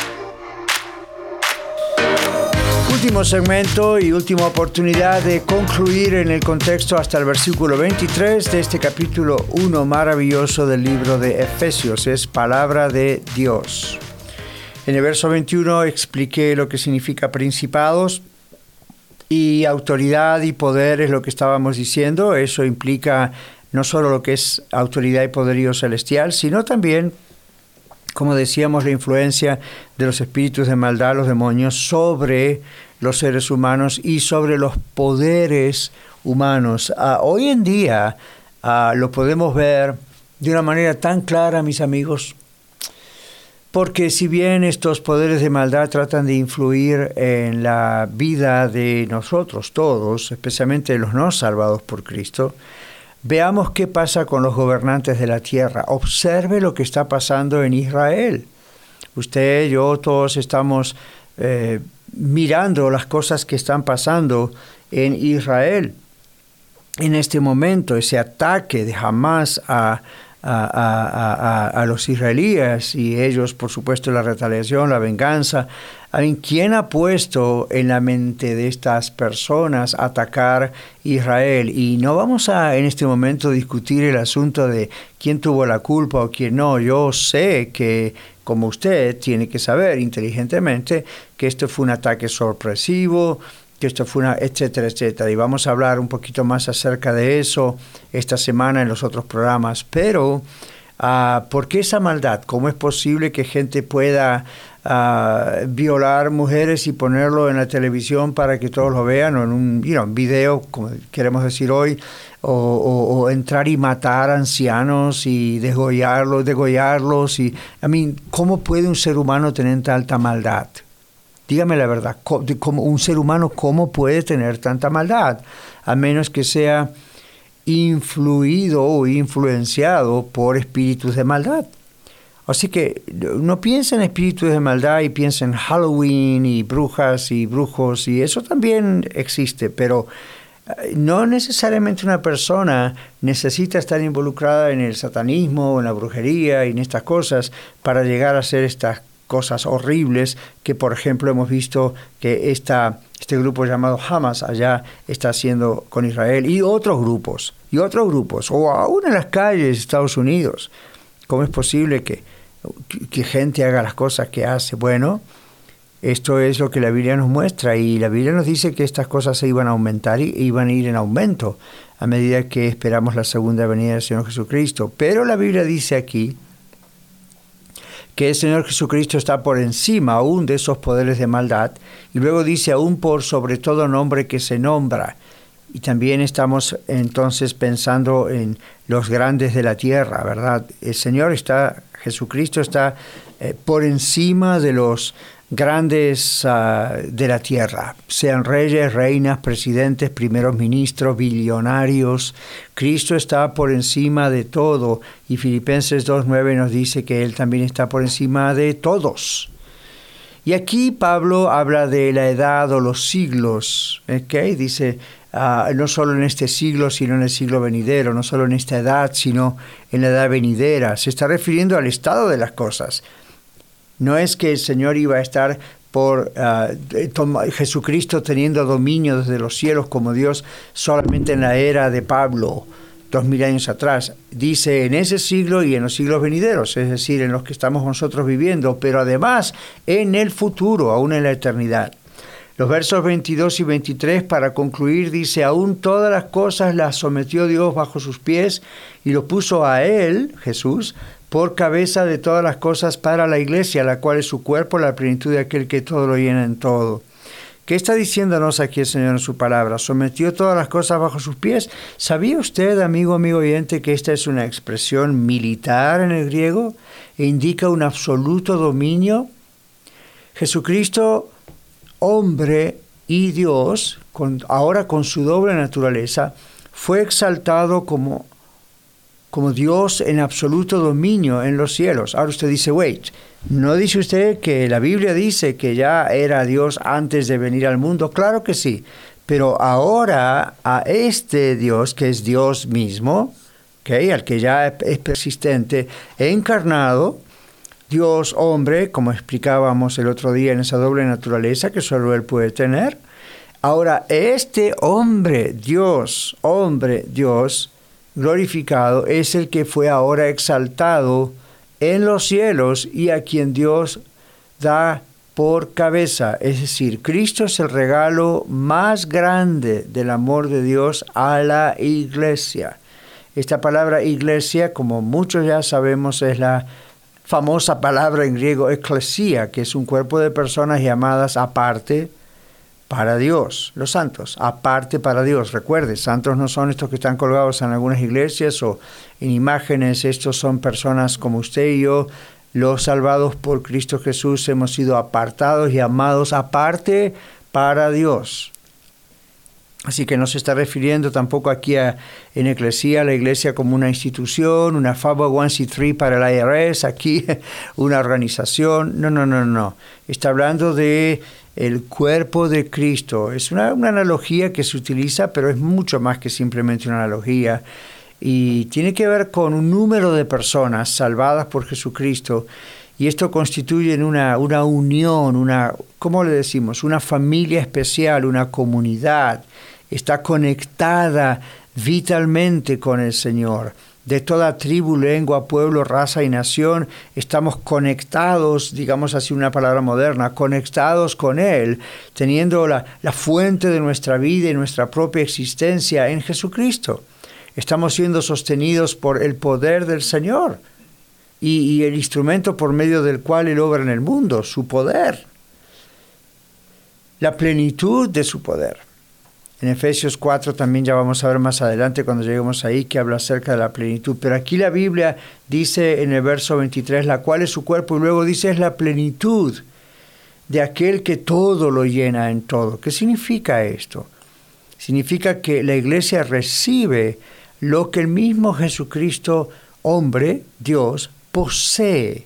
Último segmento y última oportunidad de concluir en el contexto hasta el versículo 23 de este capítulo 1 maravilloso del libro de Efesios. Es palabra de Dios. En el verso 21 expliqué lo que significa principados y autoridad y poder es lo que estábamos diciendo. Eso implica no solo lo que es autoridad y poderío celestial, sino también, como decíamos, la influencia de los espíritus de maldad, los demonios, sobre los seres humanos y sobre los poderes humanos. Hoy en día lo podemos ver de una manera tan clara, mis amigos, porque si bien estos poderes de maldad tratan de influir en la vida de nosotros todos, especialmente los no salvados por Cristo, veamos qué pasa con los gobernantes de la tierra. Observe lo que está pasando en Israel. Usted, yo, todos estamos mirando las cosas que están pasando en Israel. En este momento, ese ataque de Hamás a los israelíes y ellos, por supuesto, la retaliación, la venganza. ¿Quién ha puesto en la mente de estas personas atacar Israel? Y no vamos a en este momento discutir el asunto de quién tuvo la culpa o quién no. Yo sé que, como usted tiene que saber inteligentemente, que esto fue un ataque sorpresivo, que esto fue una etcétera, etcétera. Y vamos a hablar un poquito más acerca de eso esta semana en los otros programas. Pero ¿Por qué esa maldad? ¿Cómo es posible que gente pueda violar mujeres y ponerlo en la televisión para que todos lo vean, o en un video, como queremos decir hoy, o entrar y matar ancianos y degollarlos? ¿Cómo puede un ser humano tener tanta maldad? Dígame la verdad, ¿cómo un ser humano cómo puede tener tanta maldad? A menos que sea influido o influenciado por espíritus de maldad. Así que no piensa en espíritus de maldad y piensa en Halloween y brujas y brujos, y eso también existe, pero no necesariamente una persona necesita estar involucrada en el satanismo, en la brujería y en estas cosas para llegar a hacer estas cosas horribles que, por ejemplo, hemos visto que este grupo llamado Hamas allá está haciendo con Israel, y otros grupos, o aún en las calles de Estados Unidos. ¿Cómo es posible que gente haga las cosas que hace? Bueno, esto es lo que la Biblia nos muestra, y la Biblia nos dice que estas cosas se iban a aumentar y iban a ir en aumento a medida que esperamos la segunda venida del Señor Jesucristo. Pero la Biblia dice aquí que el Señor Jesucristo está por encima aún de esos poderes de maldad, y luego dice aún por sobre todo nombre que se nombra. Y también estamos entonces pensando en los grandes de la tierra, ¿verdad? Jesucristo está por encima de los grandes de la tierra, sean reyes, reinas, presidentes, primeros ministros, billonarios. Cristo está por encima de todo, y Filipenses 2:9 nos dice que Él también está por encima de todos. Y aquí Pablo habla de la edad o los siglos, ¿okay? Dice, no solo en este siglo, sino en el siglo venidero, no solo en esta edad, sino en la edad venidera. Se está refiriendo al estado de las cosas. No es que el Señor iba a estar por Jesucristo teniendo dominio desde los cielos como Dios solamente en la era de Pablo, 2000 años atrás. Dice en ese siglo y en los siglos venideros, es decir, en los que estamos nosotros viviendo, pero además en el futuro, aún en la eternidad. Los versos 22 y 23, para concluir, dice, aún todas las cosas las sometió Dios bajo sus pies y lo puso a Él, Jesús, por cabeza de todas las cosas para la iglesia, la cual es su cuerpo, la plenitud de aquel que todo lo llena en todo. ¿Qué está diciéndonos aquí el Señor en su palabra? ¿Sometió todas las cosas bajo sus pies? ¿Sabía usted, amigo oyente, que esta es una expresión militar en el griego e indica un absoluto dominio? Jesucristo, hombre y Dios, ahora con su doble naturaleza, fue exaltado como Dios en absoluto dominio en los cielos. Ahora usted dice, ¿no dice usted que la Biblia dice que ya era Dios antes de venir al mundo? Claro que sí, pero ahora a este Dios, que es Dios mismo, al que ya es persistente, encarnado, Dios hombre, como explicábamos el otro día en esa doble naturaleza que solo Él puede tener. Ahora, este hombre, Dios, glorificado, es el que fue ahora exaltado en los cielos y a quien Dios da por cabeza. Es decir, Cristo es el regalo más grande del amor de Dios a la iglesia. Esta palabra iglesia, como muchos ya sabemos, es la famosa palabra en griego eclesia, que es un cuerpo de personas llamadas aparte para Dios, los santos, aparte para Dios. Recuerde, santos no son estos que están colgados en algunas iglesias o en imágenes. Estos son personas como usted y yo, los salvados por Cristo Jesús. Hemos sido apartados y amados aparte para Dios. Así que no se está refiriendo tampoco aquí en eclesía a la iglesia como una institución, una 501c3 para el IRS, aquí una organización. No. Está hablando de el cuerpo de Cristo. Es una analogía que se utiliza, pero es mucho más que simplemente una analogía. Y tiene que ver con un número de personas salvadas por Jesucristo. Y esto constituye una unión, ¿cómo le decimos? Una familia especial, una comunidad. Está conectada vitalmente con el Señor. De toda tribu, lengua, pueblo, raza y nación, estamos conectados, digamos así una palabra moderna, conectados con Él, teniendo la fuente de nuestra vida y nuestra propia existencia en Jesucristo. Estamos siendo sostenidos por el poder del Señor. y el instrumento por medio del cual Él obra en el mundo, su poder, la plenitud de su poder. En Efesios 4 también ya vamos a ver más adelante cuando lleguemos ahí que habla acerca de la plenitud. Pero aquí la Biblia dice en el verso 23, la cual es su cuerpo, y luego dice es la plenitud de aquel que todo lo llena en todo. ¿Qué significa esto? Significa que la iglesia recibe lo que el mismo Jesucristo, hombre, Dios, posee.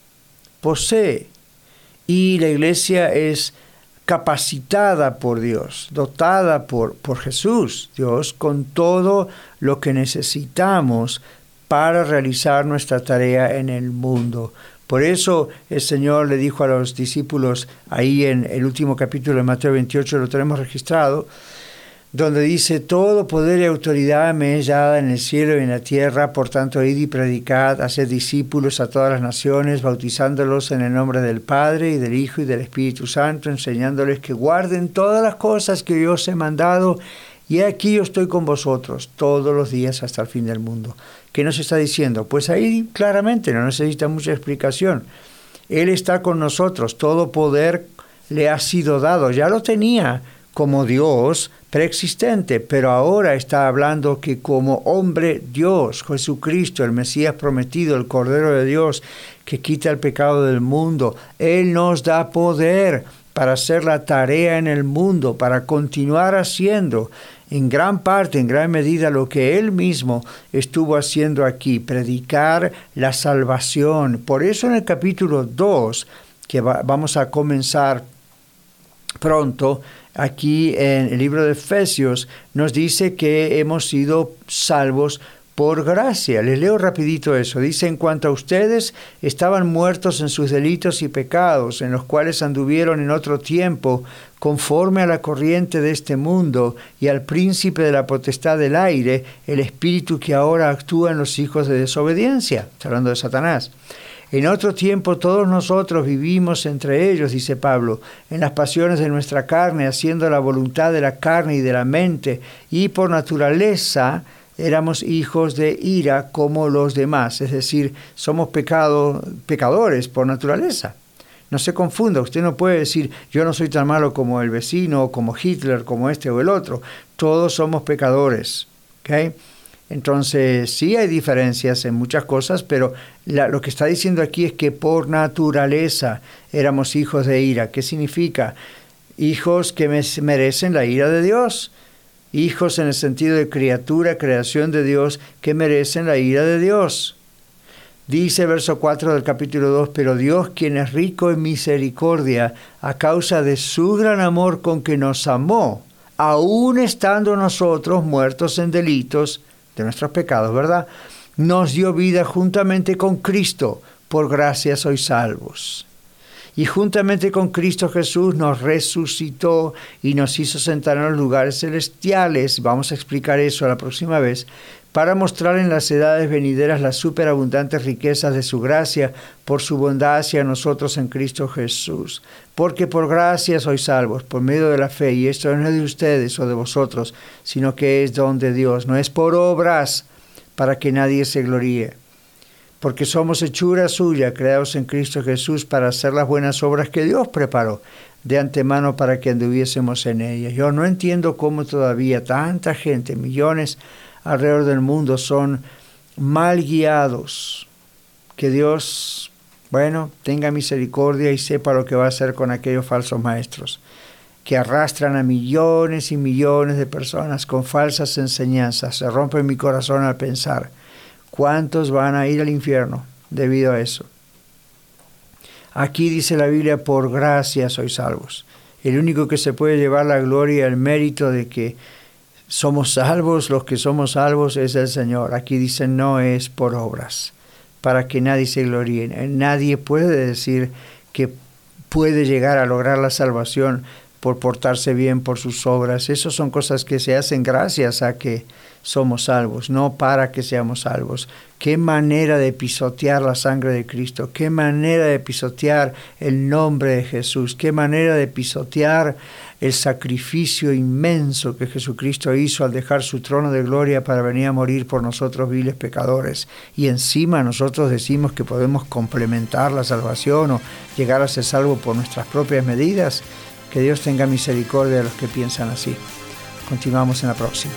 Y la iglesia es capacitada por Dios, dotada por Jesús, Dios, con todo lo que necesitamos para realizar nuestra tarea en el mundo. Por eso el Señor le dijo a los discípulos, ahí en el último capítulo de Mateo 28, lo tenemos registrado, donde dice, todo poder y autoridad me es dada en el cielo y en la tierra, por tanto, id y predicad, haced discípulos a todas las naciones, bautizándolos en el nombre del Padre, y del Hijo, y del Espíritu Santo, enseñándoles que guarden todas las cosas que yo os he mandado, y aquí yo estoy con vosotros todos los días hasta el fin del mundo. ¿Qué nos está diciendo? Pues ahí claramente no necesita mucha explicación. Él está con nosotros, todo poder le ha sido dado, ya lo tenía como Dios preexistente, pero ahora está hablando que como hombre Dios, Jesucristo, el Mesías prometido, el Cordero de Dios, que quita el pecado del mundo, Él nos da poder para hacer la tarea en el mundo, para continuar haciendo en gran parte, en gran medida, lo que Él mismo estuvo haciendo aquí, predicar la salvación. Por eso en el capítulo 2, que vamos a comenzar pronto, aquí en el libro de Efesios, nos dice que hemos sido salvos por gracia. Les leo rapidito eso. Dice, en cuanto a ustedes, estaban muertos en sus delitos y pecados, en los cuales anduvieron en otro tiempo, conforme a la corriente de este mundo y al príncipe de la potestad del aire, el espíritu que ahora actúa en los hijos de desobediencia. Está hablando de Satanás. En otro tiempo todos nosotros vivimos entre ellos, dice Pablo, en las pasiones de nuestra carne, haciendo la voluntad de la carne y de la mente, y por naturaleza éramos hijos de ira como los demás, es decir, somos pecadores por naturaleza. No se confunda, usted no puede decir, yo no soy tan malo como el vecino, como Hitler, como este o el otro. Todos somos pecadores, ¿ok? Entonces, sí hay diferencias en muchas cosas, pero lo que está diciendo aquí es que por naturaleza éramos hijos de ira. ¿Qué significa? Hijos que merecen la ira de Dios. Hijos en el sentido de criatura, creación de Dios, que merecen la ira de Dios. Dice el verso 4 del capítulo 2, pero Dios, quien es rico en misericordia, a causa de su gran amor con que nos amó, aun estando nosotros muertos en delitos de nuestros pecados, ¿verdad? Nos dio vida juntamente con Cristo, por gracia sois salvos. Y juntamente con Cristo Jesús nos resucitó y nos hizo sentar en los lugares celestiales, vamos a explicar eso la próxima vez, para mostrar en las edades venideras las superabundantes riquezas de su gracia por su bondad hacia nosotros en Cristo Jesús. Porque por gracia sois salvos, por medio de la fe, y esto no es de ustedes o de vosotros, sino que es don de Dios, no es por obras para que nadie se gloríe. Porque somos hechura suya, creados en Cristo Jesús para hacer las buenas obras que Dios preparó de antemano para que anduviésemos en ellas. Yo no entiendo cómo todavía tanta gente, millones alrededor del mundo, son mal guiados. Que Dios, tenga misericordia y sepa lo que va a hacer con aquellos falsos maestros que arrastran a millones y millones de personas con falsas enseñanzas. Se rompe mi corazón al pensar cuántos van a ir al infierno debido a eso. Aquí dice la Biblia, por gracia sois salvos. El único que se puede llevar la gloria y el mérito de que somos salvos, los que somos salvos, es el Señor. Aquí dice, no es por obras, para que nadie se gloríe. Nadie puede decir que puede llegar a lograr la salvación por portarse bien, por sus obras. Esas son cosas que se hacen gracias a que somos salvos, no para que seamos salvos. Qué manera de pisotear la sangre de Cristo, qué manera de pisotear el nombre de Jesús, qué manera de pisotear el sacrificio inmenso que Jesucristo hizo al dejar su trono de gloria para venir a morir por nosotros viles pecadores. Y encima nosotros decimos que podemos complementar la salvación o llegar a ser salvos por nuestras propias medidas. Que Dios tenga misericordia de los que piensan así. Continuamos en la próxima.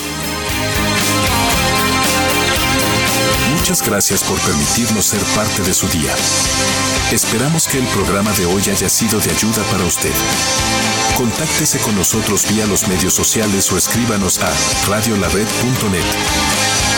Muchas gracias por permitirnos ser parte de su día. Esperamos que el programa de hoy haya sido de ayuda para usted. Contáctese con nosotros vía los medios sociales o escríbanos a radiolared.net.